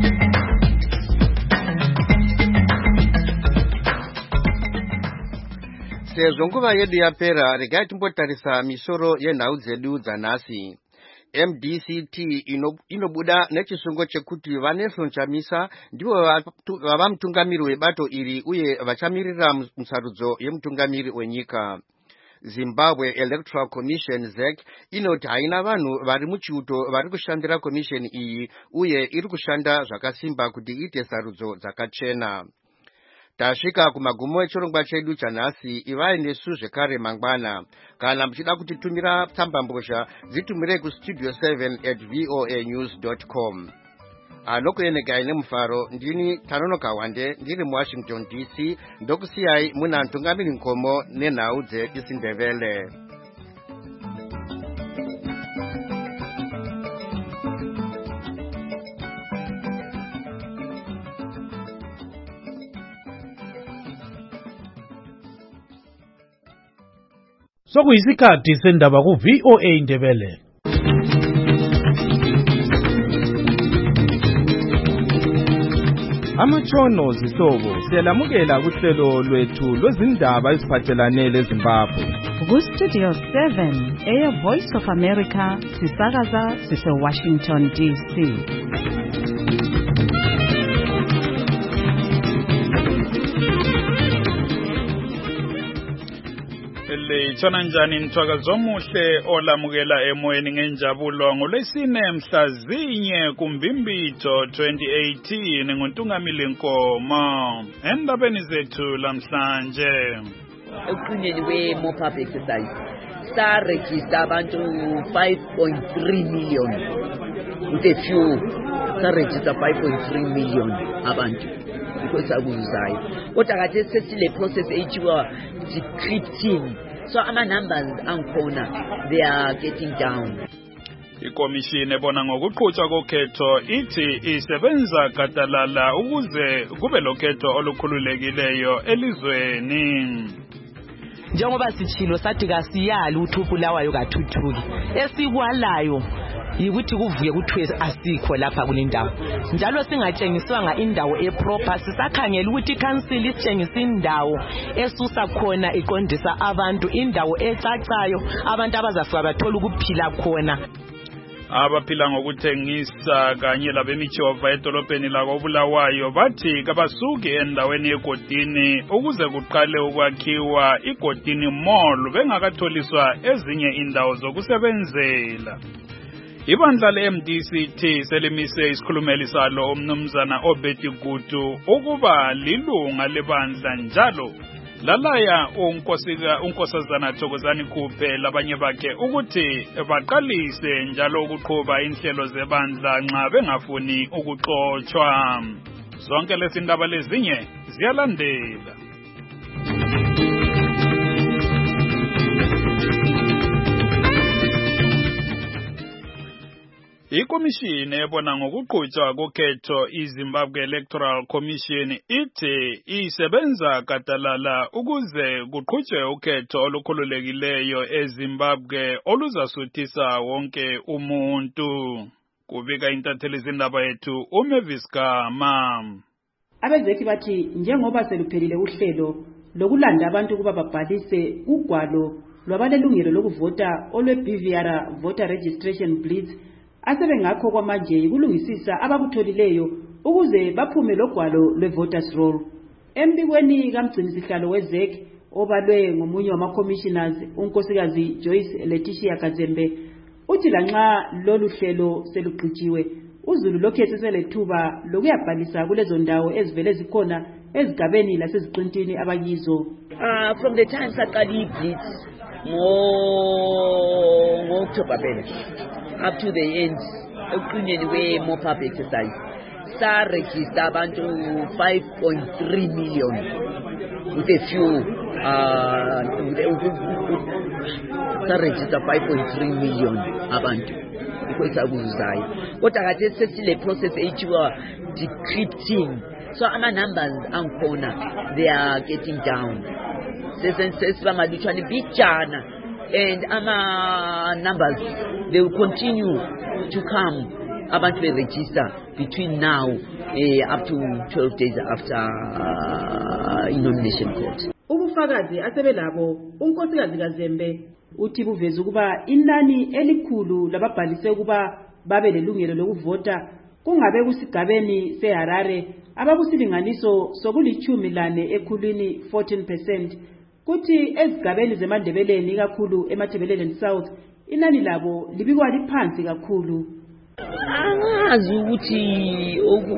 Sezvo nguva yedu yapera, regai timbotarisa misoro yenhau dzedu dzanhasi. MDCT inobuda nechisungo chekuti vaNelson Chamisa ndivo vava mutungamiri webato iri uye vachamirira musarudzo yemutungamiri wenyika. Zimbabwe Electoral Commission ZEC inoti haina vanhu vari muchiuto vari kushandira commission iyi uye iri kushanda zvakasimba kuti iite sarudzo dzakachena. Tasvika kumagumo echirongwa chedu chanhasi. Ivai nesu zvekare mangwana. Kana muchida kutitumira tsambambozha dzitumire kustudio 7@voanews.com. Anokuenegai nemufaro ndini Tanonoka Wande ndiri muWashington DC ndokusiyai muna Ntungamiri Nkomo nenhau dzeIsindebele. Sokuyisikhathi sendaba ku VOA Ndebele. Amatshono zihlobo siyalamukela kuhlelo lwethu lwezindaba eziphathelane leZimbabwe. Ku Studio 7 Voice of America sisakaza sise-Washington DC. Litshona njani mthwakazi omuhle olamukela emoyeni ngenjabulo ngolwesine mhla zinye kuMbimbitho 2018 nguNtungamili Nkomo endabeni zethu lamhlanje. Ekuqineni kwe-mop-up exercise saregister abantu 5.3 million with a few saregister 5.3 million abantu because akuzayo kodwa kade sesile process ethiwa decrypting. So ama numbers angikhona they are getting down. Ikomishini ebona ngokuqhutshwa kokhetho ithi isebenza gadalala ukuze kube lokhetho olukhululekileyo elizweni. Njengoba sitshilo sathi kasiyali uthupulawayo kathuthuki esikwalayo yikuthi kuvuke kuthiwe asikho lapha kulindawo njalo singatshengiswanga indawo eproper sisakhangela ukuthi council isitshengisa indawo esusa khona iqondisa abantu indawo ecacayo abantu abazafika bathola ukuphila khona. Abaphila ngokuthengisa kanye labemijova edolobheni lakoBulawayo bathi kabasuki endaweni yegodini ukuze kuqale ukwakhiwa igodini mall bengakatholiswa ezinye indawo zokusebenzela. Ibandla le-MDCT selimise isikhulumeli salo umnumzana Obedi Gutu ukuba lilunga lebandla njalo lalaya unkosazana Thokozani Khuphe labanye bakhe ukuthi baqalise njalo ukuqhuba inhlelo zebandla nxa bengafuni ukuxotshwa. Zonke lezi ndaba lezinye ziyalandela. Ikomishini ebona ngokuqhutshwa kokhetho iZimbabwe Electoral Commission ithi isebenza gadalala ukuze kuqhutshwe ukhetho olukhululekileyo eZimbabwe oluzasuthisa wonke umuntu. Kubika intatheli zindaba yethu uMavis Gama. Abezeki bathi njengoba seluphelile uhlelo lokulanda abantu kuba babhalise ugwalo lwabalelungelo lokuvota olwe-BVR Voter Registration Blitz asebengakho kwamanje kulungisisa abakutholileyo ukuze baphume logwalo lwe-voters roll. Embikweni kamgcinisihlalo weZEC obalwe ngomunye wama-commissioners unkosikazi Joyce Letitia Kazembe uthi lanxa lolu hlelo selugqijiwe uZulu lokhe seselethuba lokuyabhalisa kulezo ndawo ezivele zikhona ezigabeni laseziqintini abakizo. From the time saqala iBlitz ngo-October up to the end ekuqineni kwe-mop-up exercise saregister abantu 5.3 million with a few saregister 5.3 million abantu because akuzayo kodwa kade sesile process ethiwa decrypting. So ama numbers angikhona they are getting down sesibamalutshwane bijana and ama numbers they will continue to come abantu be register between now up to 12 days after nomination court. Ubufakazi asebelabo unkosikazi Kazembe uthi buveza ukuba inani elikhulu lababhalise ukuba babe lelungelo lokuvota kungabe kusigabeni seHarare abakusilinganiso sokulithumi lane ekhulwini 14%, kuthi ezigabeni zeMandebeleni kakhulu eMatabeleland South inani labo libikwa liphansi kakhulu. Angazi ukuthi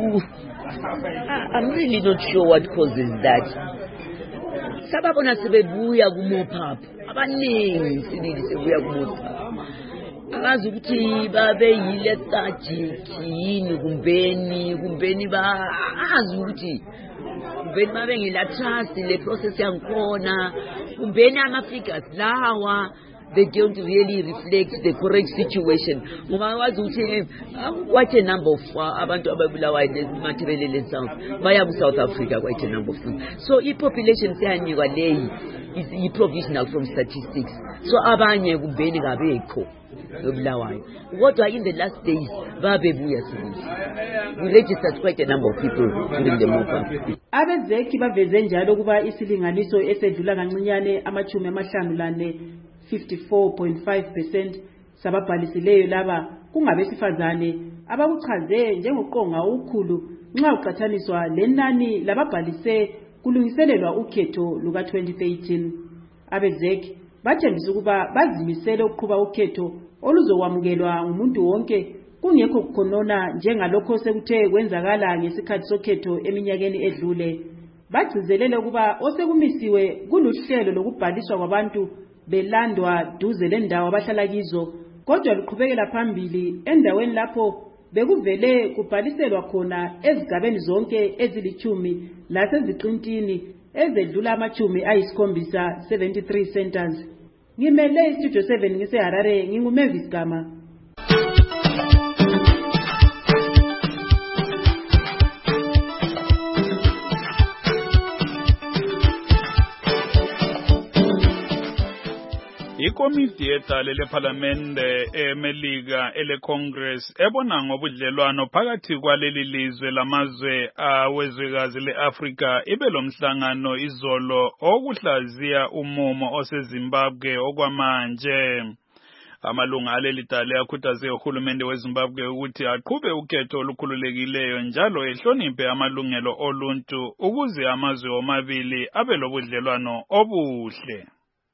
I'm really not sure what causes that. Sababona sebebuya kuMopap abaningi sibili sebuya kuMopap. Angazi ukuthi babe yilethagic yini kumbeni angazi ukuthi kumbeni babe ngila trust le process yangikhona kumbeni ama figures lawa they don't really reflect the correct situation. Ngoba wazi ukuthi quite a number of abantu ababulawa eMatabeleland South baya ku South Africa, quite a number of them. So I population seyanikwa leyi is provisional from statistics. So abanye kumbeni kabekho obulawayo. Kodwa in the last days babebuya sibili. We registered quite a number of people during the Mopap. Abezeki baveze njalo kuba isilinganiso esedlula kancinyane amachumi amahlanu lane 54.5% sababhalisileyo laba kungabesifazane abakuchaze njengoqonga ukhulu nxa uqhathaniswa lenani lababhalise kulungiselelwa ukhetho luka 2013. Abezeki bathembisa ukuba bazimisele ukuqhuba ukhetho oluzokwamukelwa ngumuntu wonke kungekho kukhonona njengalokho sekuthe kwenzakala ngesikhathi sokhetho eminyakeni edlule. Bagcizelele ukuba osekumisiwe kuluhlelo lokubhaliswa kwabantu belandwa duze lendawo abahlala kizo, kodwa luqhubekela phambili endaweni lapho bekuvele kubhaliselwa khona ezigabeni zonke ezilithumi laseziqintini ezedlula amachumi ayisikhombisa 73 centers. Ngimele istudio 7 ngiseHarare, nginguMavis Gama. Ikomiti yetale leParlamente eMelika eleCongress ebona ngobudlelwano phakathi kwaleli lizwe lamazwe awezwekazi leAfrika ibe lomhlangano izolo okuhlaziya umumo oseZimbabwe okwamanje. Amalunga aleli tale akhuthaze uhulumende weZimbabwe ukuthi aqhube ukhetho olukhululekileyo njalo ehloniphe amalungelo oluntu ukuze amazwe omabili abe lobudlelwano obuhle.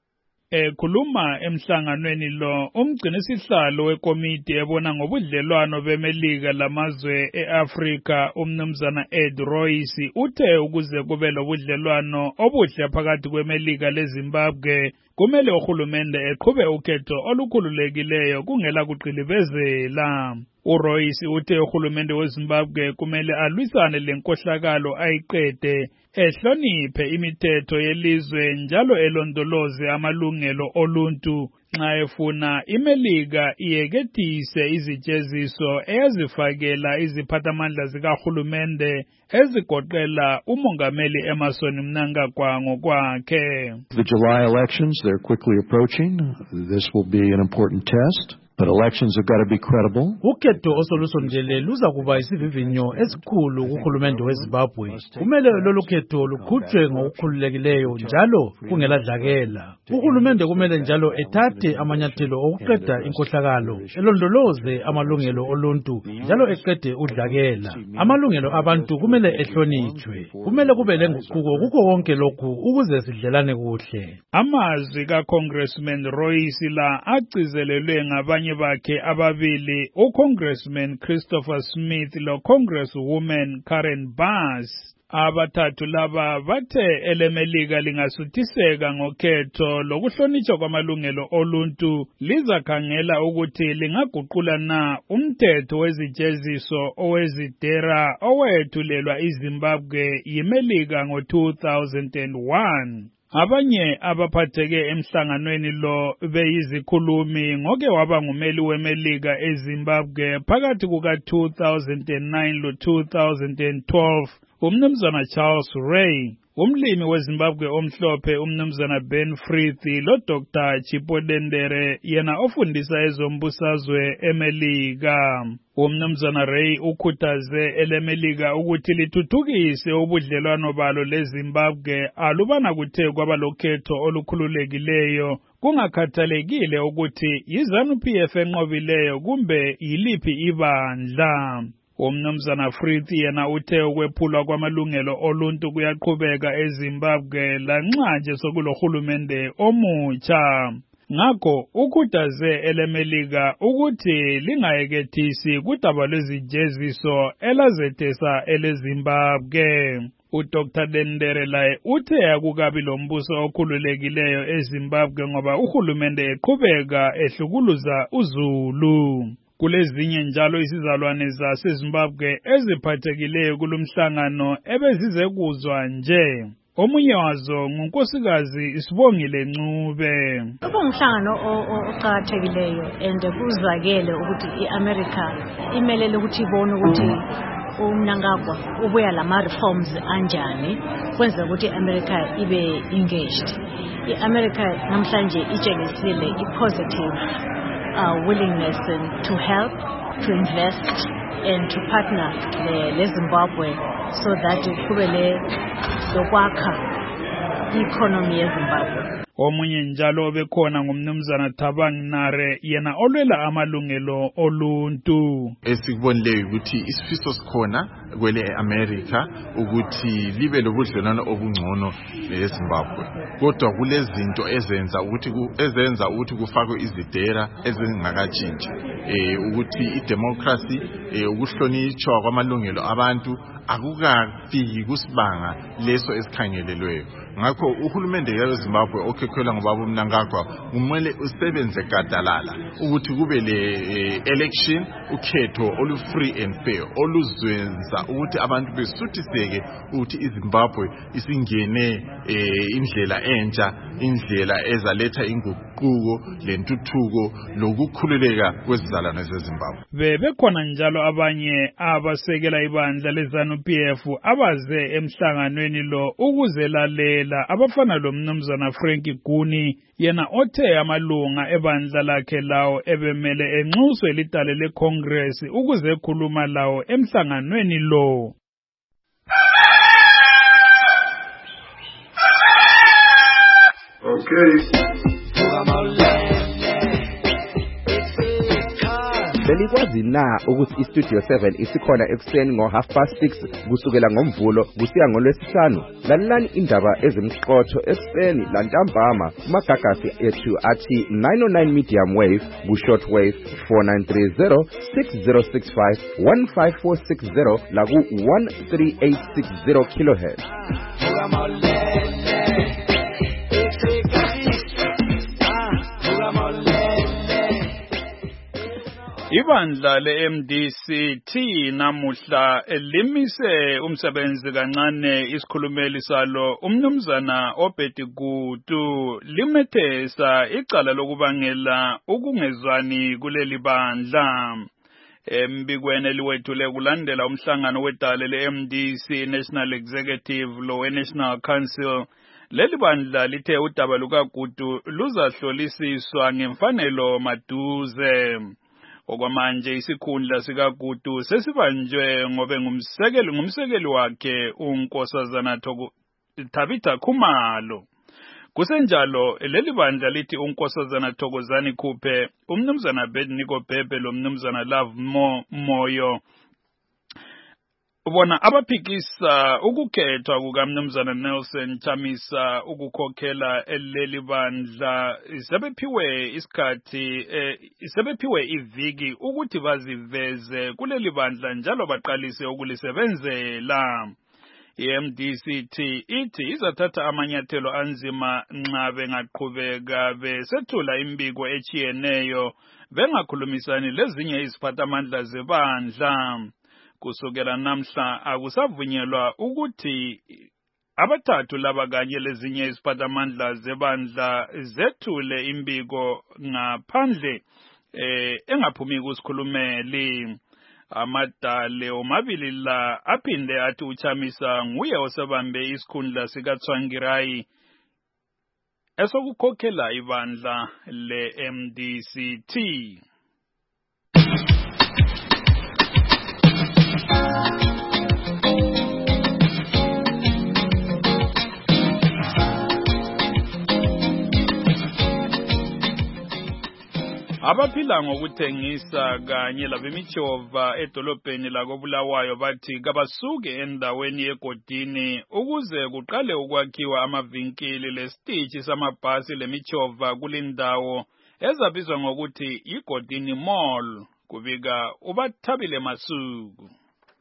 Ekhuluma emhlanganweni lo umgcinisihlalo wekomiti ebona ngobudlelwano beMelika lamazwe eAfrika umnumzana Ed Royce uthe ukuze kube lobudlelwano obuhle phakathi kweMelika leZimbabwe kumele uhulumende eqhube ukhetho olukhululekileyo kungela kuqilibezela. uRoyce uthe uhulumende weZimbabwe kumele alwisane lenkohlakalo ayiqede ehloniphe imithetho yelizwe njalo elondoloze amalungelo oluntu nxa efuna iMelika iyekethise izijeziso ezifakela iziphathamandla zikahulumende ezigoqela umongameli Emmerson Mnangagwa ngokwakhe. The July elections, they're quickly approaching. This will be an important test. But elections have got to be credible. Ukhetho osolusondele luza kuba isivivinyo esikhulu kuhulumende weZimbabwe. Kumele lolu khetho lukhutshwe ngokukhululekileyo njalo kungeladlakela. Uhulumende kumele njalo ethathe amanyathelo okuqeda inkohlakalo, elondoloze amalungelo oluntu njalo eqede udlakela. Amalungelo abantu kumele ehlonitshwe. Kumele kube lenguquko kukho konke lokhu ukuze sidlelane kuhle. Amazwi kaCongressman Royce la agcizelelwe ngabanye bakhe ababili uCongressman Christopher Smith lo Congresswoman Karen Bass. Abathathu laba bathe eleMelika lingasuthiseka ngokhetho lokuhlonitshwa kwamalungelo oluntu lizakhangela ukuthi lingaguqula na umthetho wezijeziso owezidera owethulelwa iZimbabwe yiMelika ngo-2001. Abanye abaphatheke emhlanganweni lo beyizikhulumi ngoke waba ngumeli weMelika eZimbabwe phakathi kuka-2009 lo-2012 umnumzana Charles Ray, umlimi weZimbabwe omhlophe umnumzana Ben Frith lo Dr. Chipodendere yena ofundisa ezombusazwe eMelika. Umnumzana Ray ukhuthaze eleMelika ukuthi lithuthukise ubudlelwano balo leZimbabwe alubana kuthe kwaba lokhetho olukhululekileyo kungakhathalekile ukuthi yiZANU-PF enqobileyo kumbe yiliphi ibandla. Umnumzana Frith yena uthe ukwephulwa kwamalungelo oluntu kuyaqhubeka eZimbabwe lanxa nje sokulohulumende omutsha. Ngakho ukhuthaze elemelika ukuthi lingayekethisi kudaba lwezijeziso elazethesa eleZimbabwe. uDr Dendere laye uthe akukabi lombuso okhululekileyo eZimbabwe ngoba uhulumende eqhubeka ehlukuluza uZulu. Kulezinye njalo isizalwane zaseZimbabwe eziphathekileyo kulomhlangano ebezize kuzwa nje. Omunye wazo ngunkosikazi Isibongile Ncube. Umhlangano oqhakathekileyo and kuzakele ukuthi iAmerica imelele ukuthi ibone ukuthi uMnangagwa ubuya lama reforms anjani kwenza ukuthi iAmerica ibe engaged. iAmerica namhlanje itshengisile ipositive willingness to help, to invest and to partner leZimbabwe so that kubele lokwakha economy yeZimbabwe. Omunye njalo obekhona ngumnumzana Thabang Nare yena olwela amalungelo oluntu. Esikubonileyo ukuthi isifiso sikhona kwele America ukuthi libe lobudlelwano obungcono leZimbabwe. Kodwa kulezinto ezenza ukuthi kufakwe izidera ezingakatshintshi. Ukuthi idemocracy ukuhlonitshwa kwamalungelo abantu akukafiki kusibanga leso esikhangelelweyo. Ngakho uhulumende weZimbabwe okhokhelwa ngobaba uMnangagwa kumele usebenze gadalala ukuthi kube le election ukhetho olu free and fair oluzwenza ukuthi abantu besuthiseke ukuthi iZimbabwe isingene indlela entsha, indlela ezaletha inguquko lentuthuko lokukhululeka kwezizalwane zeZimbabwe. Bekhona njalo abanye abasekela ibandla leZANU-PF abaze emhlanganweni lo ukuzelalela abafana lomnumzana Frankie Guni yena othe amalunga ebandla lakhe lawo ebemele enxuswe lidale leCongress ukuze ekhuluma lawo emhlanganweni lo. Okay. Belikwazi na ukuthi iStudio 7 isikhona ekuseni ngo6:30 kusukela ngoMvulo kusiya ngoLwesihlanu. Lalelani indaba ezimqotho ekuseni lantambama kumagagasi ethu athi 909 medium wave ku-short wave 4930 6065 15460 la ku-13860 kHz. Ibandla leMDC namuhla limise umsebenzi kancane isikhulumeli salo umnumzana Obedi Gutu limethesa icala lokubangela ukungezwani kuleli bandla. Embikweni liwethule kulandela umhlangano wedale leMDC National Executive lo National Council. Leli bandla lithe udaba lukaGutu luzahlolisiswa ngemfanelo maduze. Okwamanje isikhundla sikaGutu sesibanjwe ngobe ngumsekeli wakhe uNkosazana Tabitha Khumalo. Kusenjalo leli bandla lithi uNkosazana Thokozani Khuphe, umnumzana Bedniko Bhebhe lo mnumzana Love Moyo bona abaphikisa ukukhethwa kukaMnumzana Nelson Chamisa ukukhokhela leli bandla sebephiwe iviki ukuthi baziveze kuleli bandla njalo baqalise ukulisebenzela. iMDC ithi izathatha amanyathelo anzima nxa bengaqhubeka besethula imbiko echiyeneyo bengakhulumisani lezinye iziphathamandla zebandla. Kusukela namhla akusavunyelwa ukuthi abathathu laba kanye lezinye iziphathamandla zebandla zethule imbiko ngaphandle engaphumi kusikhulumeli. Amadale omabili la aphinde athi uChamisa nguye osebambe isikhundla sikaTsvangirai esokukhokhela ibandla leMDC. Abaphila ngokuthengisa kanye labemijova edolobheni lakoBulawayo bathi kabasuke endaweni yegodini ukuze kuqale ukwakhiwa amavinkili lesitishi samabhasi lemijova kulindawo ezabizwa ngokuthi iGodini Mall, kubika uBathabile Masuku.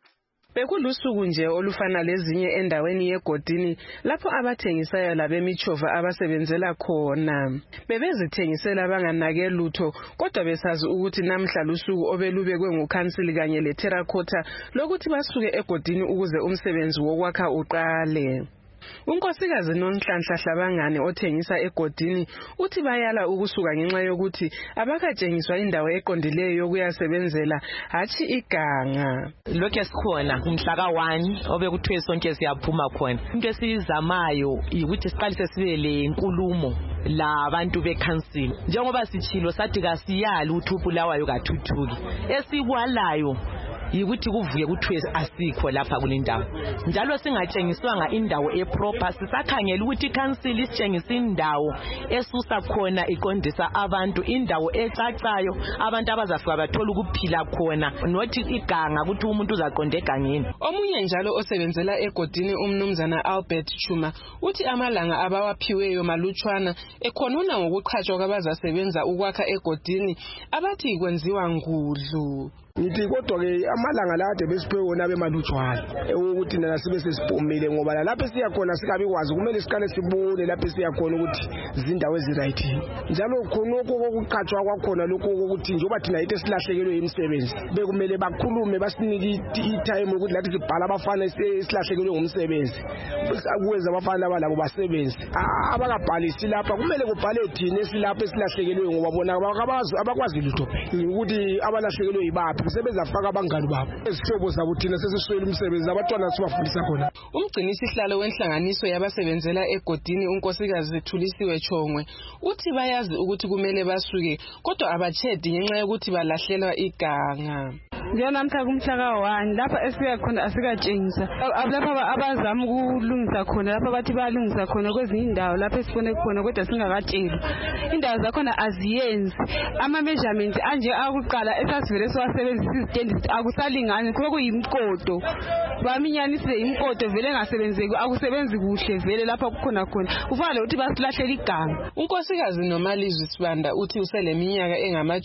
Bekulusuku nje olufana lezinye endaweni yegodini lapho abathengisayo labemijova abasebenzela khona. Bebezithengisela banganake lutho kodwa besazi ukuthi namhla lusuku obelubekwe ngukhansili kanye leTerracotta lokuthi basuke egodini ukuze umsebenzi wokwakha uqale. Unkosikazi Nonhlanhla Hlabangane othengisa egodini uthi bayala ukusuka ngenxa yokuthi abakatshengiswa indawo eqondileyo yokuyasebenzela hathi iganga. Lokho esikhona umhla ka1 obekuthiwe sonke siyaphuma khona. Into esizamayo ukuthi siqalise sibe lenkulumo labantu becouncil. Njengoba sichilo sathi kasiyali uThubulawayo kathuthuki. Esikwalayo ukuthi kuvuke kuthiwe asikho lapha kulindawo. Njalo singatshengiswanga indawo eproper sisakhangela ukuthi council isitshengisa indawo esusa khona iqondisa abantu indawo ecacayo abantu abazafika bathola ukuphila khona nothi iganga ukuthi umuntu uzaqonda egangeni. Omunye njalo osebenzela egodini umnumzana Albert Chuma uthi amalanga abawaphiweyo malutshwana ekhonona ngokuqhatshwa kwabazasebenza ukwakha egodini abathi kwenziwa ngudlu. Ngithi kodwa ke amalanga la ade besiphe wona bemalutshwana ukuthi nana sibe sesipomile ngoba lapho siya khona sikabi kwazi kumele siqale sibone lapho siya khona ukuthi izindawo eziright njalo khonoko kokuqhatshwa kwakhona lokho ukuthi njoba thina yithe silahlekelwe imisebenzi bekumele bakhulume basinike i-time ukuthi lathi sibhala abafana silahlekelwe ngumsebenzi ukuwenza abafana balabo basebenzi abakabhalisi lapha kumele kubhale thina esilapha esilahlekelwe ngoba bona abakwazi lutho ukuthi abalahlekelwe yibaphi sebezafaka abangani babo ezihlobo zabo thina sesiswele umsebenzi abatwana sibafundisa khona. Umgcinisihlalo wenhlanganiso yabasebenzela egodini unkosikazi Thulisiwe Chongwe uthi bayazi ukuthi kumele basuke kodwa abatshedi ngenxa yokuthi balahlelwa iganga. Njenamhla kumhla ka1 lapha esifika khona asikatshengisa lapha abazama ukulungisa khona lapha bathi bayalungisa khona kwezinye indawo lapha esifone khona kodwa singakatsheli indawo zakhona aziyenzi ama measurements anje akuqala esasivele siwasebenzisa izitendi akusalingani kube kuyimkodo baminyanisile imkodo vele engasebenzeki akusebenzi kuhle vele lapha kukhona khona kufanele ukuthi basilahlela iganga. Unkosikazi Nomalizwi Sibanda uthi useleminyaka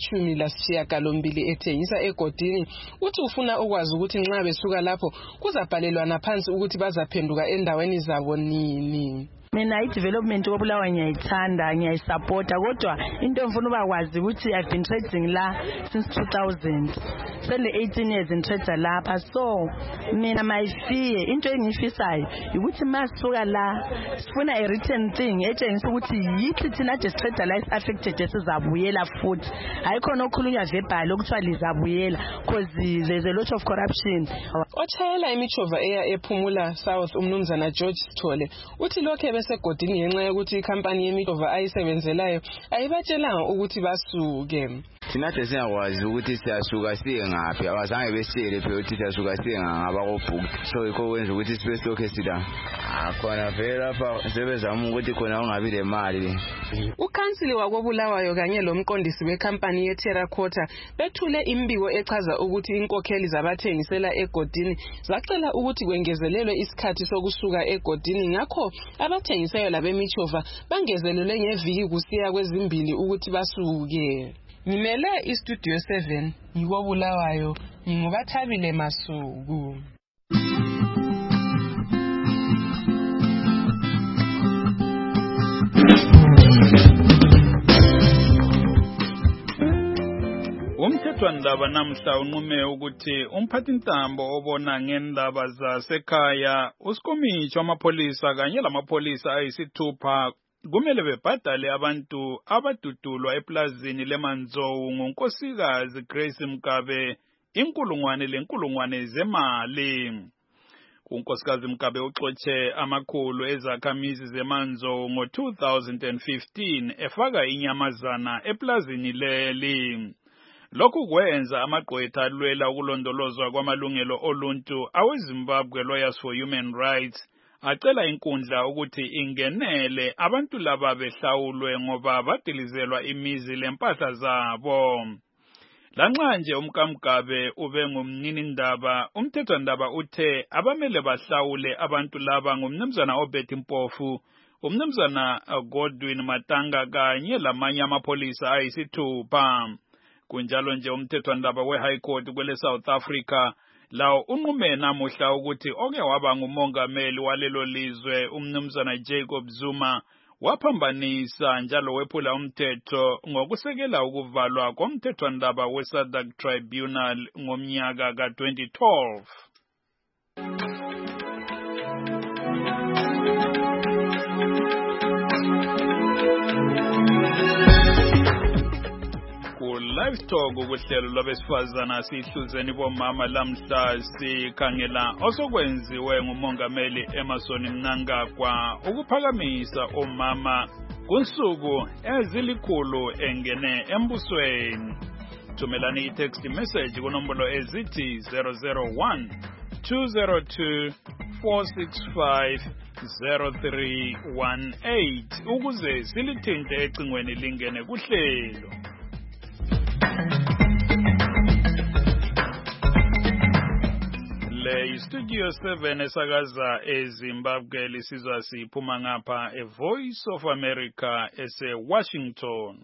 engama-18 ethengisa egodini uthi ufuna ukwazi ukuthi nxa besuka lapho kuzabhalelwana phansi ukuthi bazaphenduka endaweni zabo nini. Mina i-development koBulawayo ngiyayithanda ngiyayisupporta kodwa into mfuna ubakwazi ukuthi I've been trading la since 2000 sele 18 years in trade lapha so mina my fear into engifisayo ukuthi masuka la sifuna a written thing etshengisa ukuthi yithi thina trade la is affected esizabuyela futhi hayikhona okukhulunywa verbal okuthiwa lizabuyela because there's a lot of corruption. Otshayela imijova eya ePhumula South umnumzana George Sithole uthi lokho segodini ngenxa yokuthi ikhampani yemijova ayisebenzelayo ayibatshelanga ukuthi basuke. Thina singakwazi ukuthi siyasuka siye ngaphi abazange besele phela ukuthi siyasuka siye ngabakobhuku so ikho kwenza ukuthi sibe lokho sida khona vele lapha sebezama ukuthi khona ungabi le mali. Ukhansili wakoBulawayo kanye lomqondisi wekhampani yeTerracotta bethule imbiko echaza ukuthi inkokheli zabathengisela egodini zacela ukuthi kwengezelelwe isikhathi sokusuka egodini ngakho abathengisayo labemijova bangezelelwe ngeviki kusiya kwezimbili ukuthi basuke. Ngimele iStudio 7 ngikoBulawayo nginguBathabile Masuku. Umthethwandaba namhla unqume ukuthi umphathintambo obona ngendaba zasekhaya uSikomitshi wamapolisa kanye lamapholisa ayisithupha kumele bebhadale abantu abadudulwa eplazini leManzou ngunkosikazi Grace Mkabe inkulungwane zemali. Unkosikazi Mkabe uxotshe amakhulu ezakhamizi zeManzou ngo-2015 efaka inyamazana eplazini leli. Lokhu kwenza amagqwetha alwela ukulondolozwa kwamalungelo oluntu aweZimbabwe Lawyers for Human Rights acela inkundla ukuthi ingenele abantu laba behlawulwe ngoba badilizelwa imizi lempahla zabo. Lanxa nje uMkamgabe ube ngumninindaba, umthethwandaba uthe abamele bahlawule abantu laba ngumnumzana oBetty Mpofu, umnumzana Godwin Matanga kanye lamanye amapholisa ayisithupha. Kunjalo nje umthethwandaba weHigh Court kwele South Africa lawo unqume namuhla ukuthi oke waba ngumongameli walelo lizwe umnumzana Jacob Zuma waphambanisa njalo wephula umthetho ngokusekela ukuvalwa komthethwandaba weSADC Tribunal ngomnyaka ka-2012. Livestock ukuhlelo lwabesifazana sihluzeni bomama lamhla sikhangela osokwenziwe ngumongameli Emmerson Mnangagwa ukuphakamisa omama kunsuku ezilikhulu engene embusweni. Thumelani i-text message kunombolo ezithi 001 202 465 0318 ukuze silithinte ecingweni lingene kuhlelo. Le Studio 7 esakaza eZimbabwe lisizwa siphuma ngapha Voice of America ese-Washington.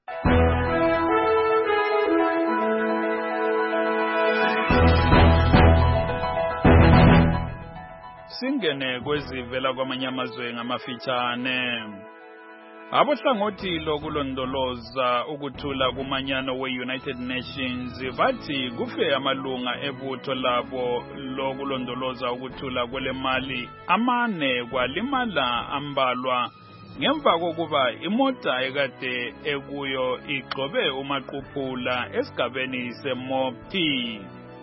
Singene kwezivela kwamanye amazwe ngamafitshane. Abohlangothi lokulondoloza ukuthula kumanyano we-United Nations bathi kufe amalunga ebutho labo lokulondoloza ukuthula kwele mali amane kwalimala ambalwa ngemva kokuba imota ekade ekuyo igxobe umaqhuphula esigabeni seMopti.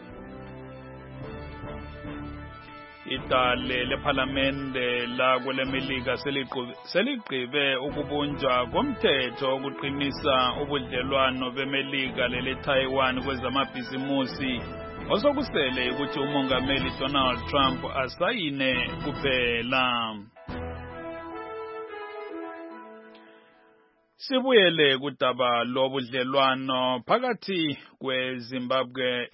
Idale lePhalamende la kwele Melika seligqibe ukubunjwa komthetho okuqinisa ubudlelwano beMelika lele Taiwan kwezamabhizimusi osokusele ukuthi umongameli Donald Trump asayine kuphela. Sibuyele kudaba lobudlelwano phakathi kweZimbabwe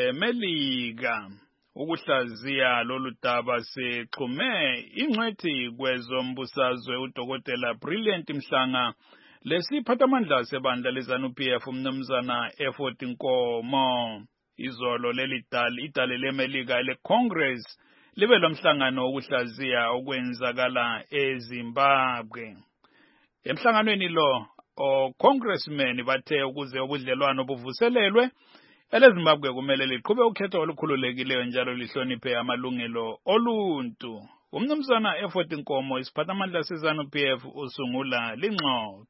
leMelika. Ukuhlaziya lolu daba sexhume ingcwethi kwezombusazwe uDokotela Brilliant Mhlanga lesiphathamandla sebandla leZANU-PF umnumzana Effort Nkomo. Izolo leli idale leMelika leCongress libe lomhlangano wokuhlaziya okwenzakala eZimbabwe. Emhlanganweni lo oCongressmen bathe ukuze ubudlelwano buvuselelwe eleZimbabwe kumele liqhube ukhetho olukhululekileyo njalo lihloniphe amalungelo oluntu. Umnumzana Effort Nkomo isiphathamandla seZANU-PF usungula lingxoxo.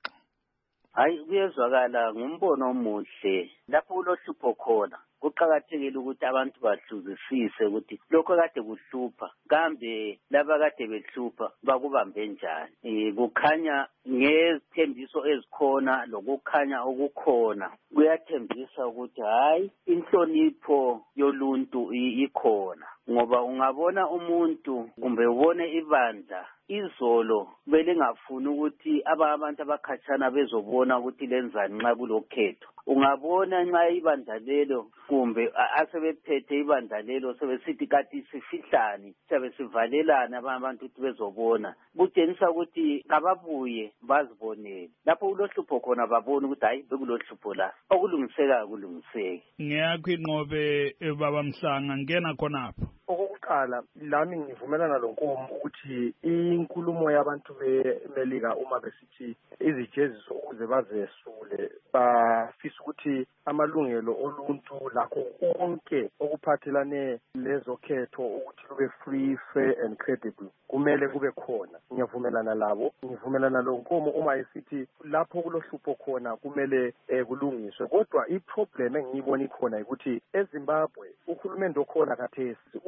Hayi kuyezwakala ngumbono omuhle lapho kulohlupho khona. Kuqakathekile ukuthi abantu bahluzisise ukuthi lokho kade kuhlupha kambe laba kade behlupha bakubambe njani. Kukhanya ngezithembiso ezikhona lokukhanya okukhona kuyathembisa ukuthi hayi inhlonipho yoluntu ikhona, ngoba ungabona umuntu kumbe ubone ibandla izolo belingafuni ukuthi abantu abakhatshana bezobona ukuthi lenzani nxa kulokhetho. Ungabona nxa ibandla lelo kumbe asebephethe ibandla lelo sebesithi kati sifihlani sibe sivalelana abantu ukuthi bezobona, kutshengisa ukuthi kababuye bazibonele lapho kulohlupho khona babone ukuthi hayi bekulohlupho la okulungiseka kulungiseke. Ngiyakho inqobe baba Mhlanga ngena khonapho. Okokuqala lami ngivumelana loNkomo ukuthi inkulumo yabantu beMelika uma besithi izijeziso ukuze bazesule bafisa ukuthi amalungelo oluntu lakho konke okuphathelane lezokhetho ukuthi kube free, fair and credible kumele kube khona. Ngiyavumelana labo, ngivumelana loNkomo uma esithi lapho kulohlupho khona kumele kulungiswe. Kodwa iproblem engiyibona ikhona ukuthi eZimbabwe uhulumende okhona khathesi u-illegal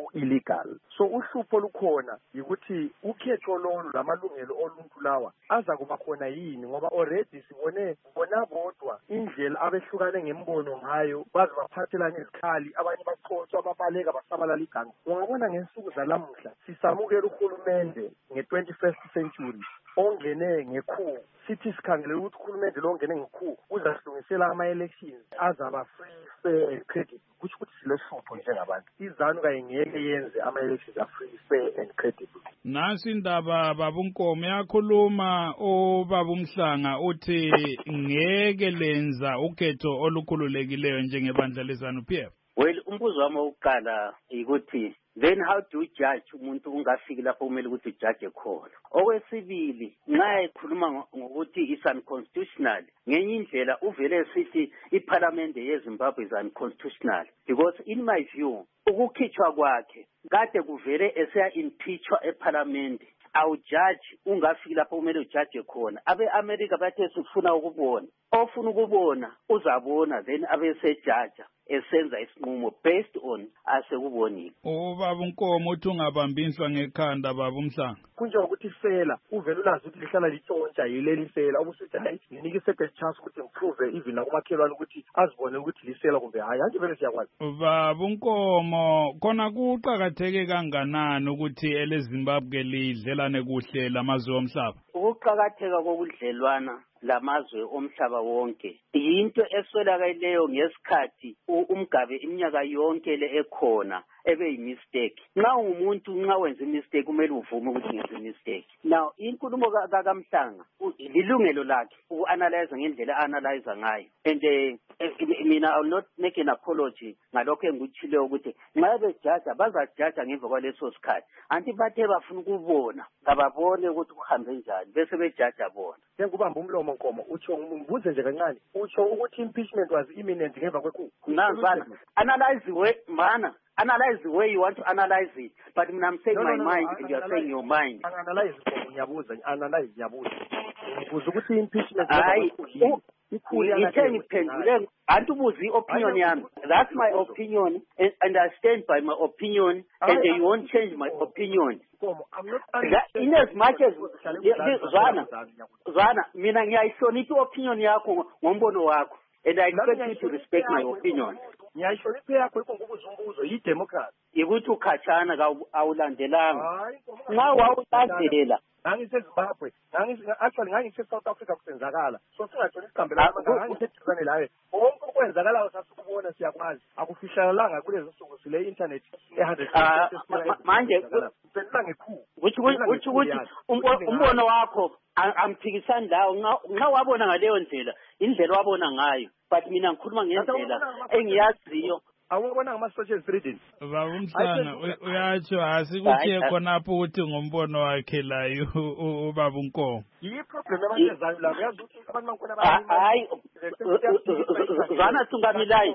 illegal. So uhlupho lukhona yikuthi ukhetho lolu lamalungelo oluntu lawa aza kuba khona yini ngoba already sibone bona bodwa indlela abehlukane ngembono ngayo baze baphathelana izikhali abanye baqothwa ababaleka basabalala iganga. Ungabona ngensuku zalamuhla sisamukela uhulumende nge-21st century ongene ngekhu sithi sikhangele ukuthi uhulumende lo ongene ngekhu uzasilungisela ama-elections azaba free fair and credible kusho ukuthi silehlupho njengabantu. IZANU kayingeke yenze ama-elections a-free fair and credible. Nasi indaba babunkomo yakhuluma obaba uMhlanga uthi ngeke lenza ukhetho olukhululekileyo njengebandla leZANU-PF. Well, umbuzo wami wokuqala ukuthi then how do you judge umuntu ungafiki lapho kumele ukuthi ujudge khona? Okwesibili, nxa ekhuluma ngokuthi is unconstitutional, ngenye indlela uvele sithi iParliament yeZimbabwe is unconstitutional because in my view ukukhitshwa kwakhe kade kuvele eseya impeachwa eParliament. Awujudge ungafiki lapho kumele ujudge khona. Abe-America bathe sifuna ukubona, ofuna ukubona uzabona then abesejaja esenza isinqumo based on asekubonile. Ubaba uNkomo uthi ungabambi inhlwa ngekhanda baba uMhlanga. Kunjengokuthi fela uvela ulazi ukuthi lihlala litshontsha yileli fela obusuthi hayi nginike second chance ukuthi ngiprove even nakumakhelwane ukuthi azibone ukuthi lisela kumbe hayi anje vele siyakwazi. Baba uNkomo khona kuqhakatheke kanganani ukuthi eleZimbabwe lidlelane kuhle lamazwe omhlaba? Ukuqhakatheka kokudlelwana lamazwe omhlaba wonke yinto eswelakeleyo ngesikhathi umgabe iminyaka yonke le ekhona ebe yimistake. Nxa umuntu nxa wenza imistake kumele uvume ukuthi ngenza imistake. Now inkulumo kaMhlanga lilungelo lakhe uanalyze ngendlela analyze ngayo and mina I will not make an apology ngalokho engikutshileyo ukuthi nxa bejaja bazajaja ngemva kwaleso sikhathi anti bathe bafuna ukubona ngababone ukuthi kuhambe njani bese bejaja bona. Njengobamba umlomo Nkomo utsho ngibuze nje kancane utsho ukuthi impeachment was imminent ngemva kwekhu. Nanzana analyze the way you want to analyze it, but I'm saying my mind and you're saying your mind. Analyze ngiyabuza ukuthi impeachment ngiphendule antubuzi opinion yami. That's my opinion and I stand by my opinion and you won't change my opinion. In as much as Zwana mina ngiyayihlonipha opinion yakho ngombono wakho and I expect you to respect my opinion. Ngiyayihlonipha yakho ngokuzumbuzo yidemocracy. Ikuthi ukhatshana awulandelanga. Nxa wawulandela ngangiseZimbabwe actually ngangise-South Africa kusenzakala so singatholi isiqambelana ngangiseduzane lawe konke okwenzakalayo sasikubona siyakwazi akufishalalanga kulezi nsuku sile internet manje uthi umbono wakho amphikisani lawo nxa wabona ngaleyo ndlela indlela wabona ngayo but mina ngikhuluma ngendlela engiyaziyo. Awubona ngama-social reading. Baba uMhlanga uyatsho asikuthi khonapho ukuthi ngombono wakhe layo ubaba uNkomo. Yiproblem yabantu labo yazi ukuthi abantu bakhona hayi Zwana Tungamilayi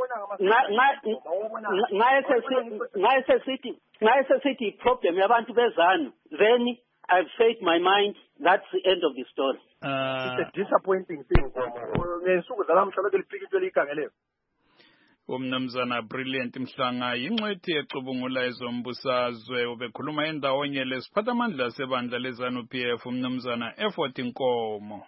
ngaye sesithi problem yabantu beZANU then I've said my mind. That's the end of the story. It's a disappointing thing ngensuku zalamhla belipikitwe likhangeleyo. Umnumzana Brilliant Mhlanga yingcwethi ecubungula ezombusazwe ubekhuluma endawonye lesiphathamandla sebandla leZANU-PF umnumzana Effort Nkomo.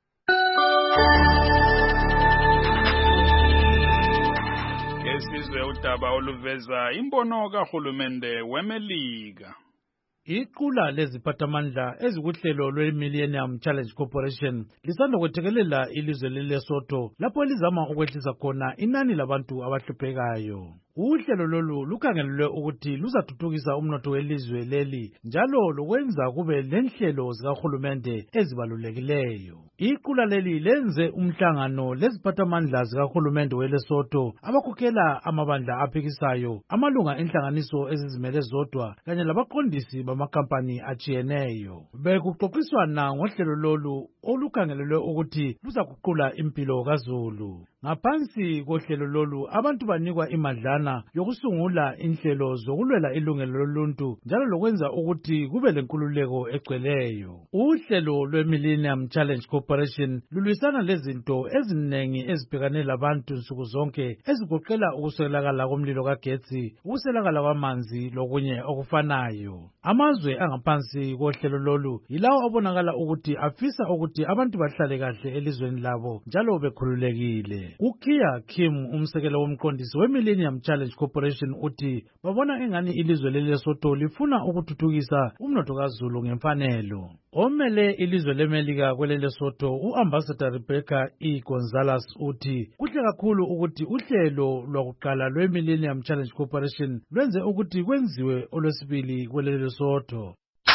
Ngesizwe udaba oluveza imbono kahulumende weMelika. Iqula leziphathamandla ezikuhlelo lwe-Millennium Challenge Corporation lisanda kwethekelela ilizwe leLesotho lapho lizama ukwehlisa khona inani labantu abahluphekayo. Uhlelo lolu lukhangelelwe ukuthi luzathuthukisa umnotho welizwe leli njalo lokwenza kube lenhlelo zikahulumende ezibalulekileyo. Iqula leli lenze umhlangano leziphathamandla zikahulumende weLesotho abakhokhela amabandla aphikisayo, amalunga enhlanganiso ezizimele zodwa kanye labaqondisi bamakampani atshiyeneyo. Bekuxoxiswana ngohlelo lolu olukhangelelwe ukuthi luzaguqula impilo kaZulu. Ngaphansi kohlelo lolu abantu banikwa imadlana yokusungula inhlelo zokulwela ilungelo loluntu njalo lokwenza ukuthi kube lenkululeko egcweleyo. Uhlelo lwe-Millennium Challenge Corporation lulwisana lezinto eziningi ezibhekane labantu nsuku zonke ezigoqela ukuswelakala komlilo kagetsi, ukuswelakala kwamanzi lokunye okufanayo. Amazwe angaphansi kohlelo lolu yilawo abonakala ukuthi afisa ukuthi abantu bahlale kahle elizweni labo njalo bekhululekile. Ukia Kim, umsekelo womqondisi we-Millennium Challenge Corporation, uthi babona engani ilizwe leLesotho lifuna ukuthuthukisa umnotho kaZulu ngemfanelo. Omele ilizwe leMelika kweleLesotho, u-Ambassador Rebecca E. Gonzalez, uthi kuhle kakhulu ukuthi uhlelo lwakuqala lwe-Millennium Challenge Corporation lwenze ukuthi kwenziwe olwesibili kweleLesotho.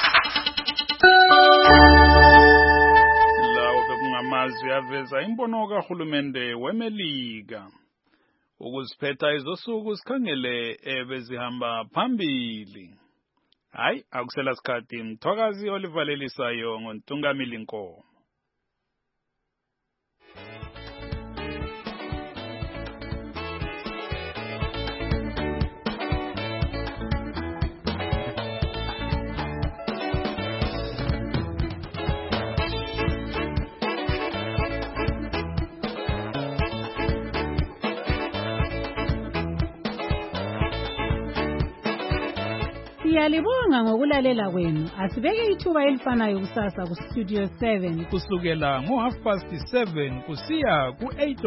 Amazwi aveza imbono kahulumende weMelika ukuziphetha izosuku sikhangele ebezihamba phambili. Hayi akusela sikhathi Mthwakazi olivalelisayo ngoNtungamili Nkomo. Siyalibonga ngokulalela kwenu. Asibeke ithuba elifanayo kusasa ku Studio 7 kusukela ngo 7:30 kusiya ku 8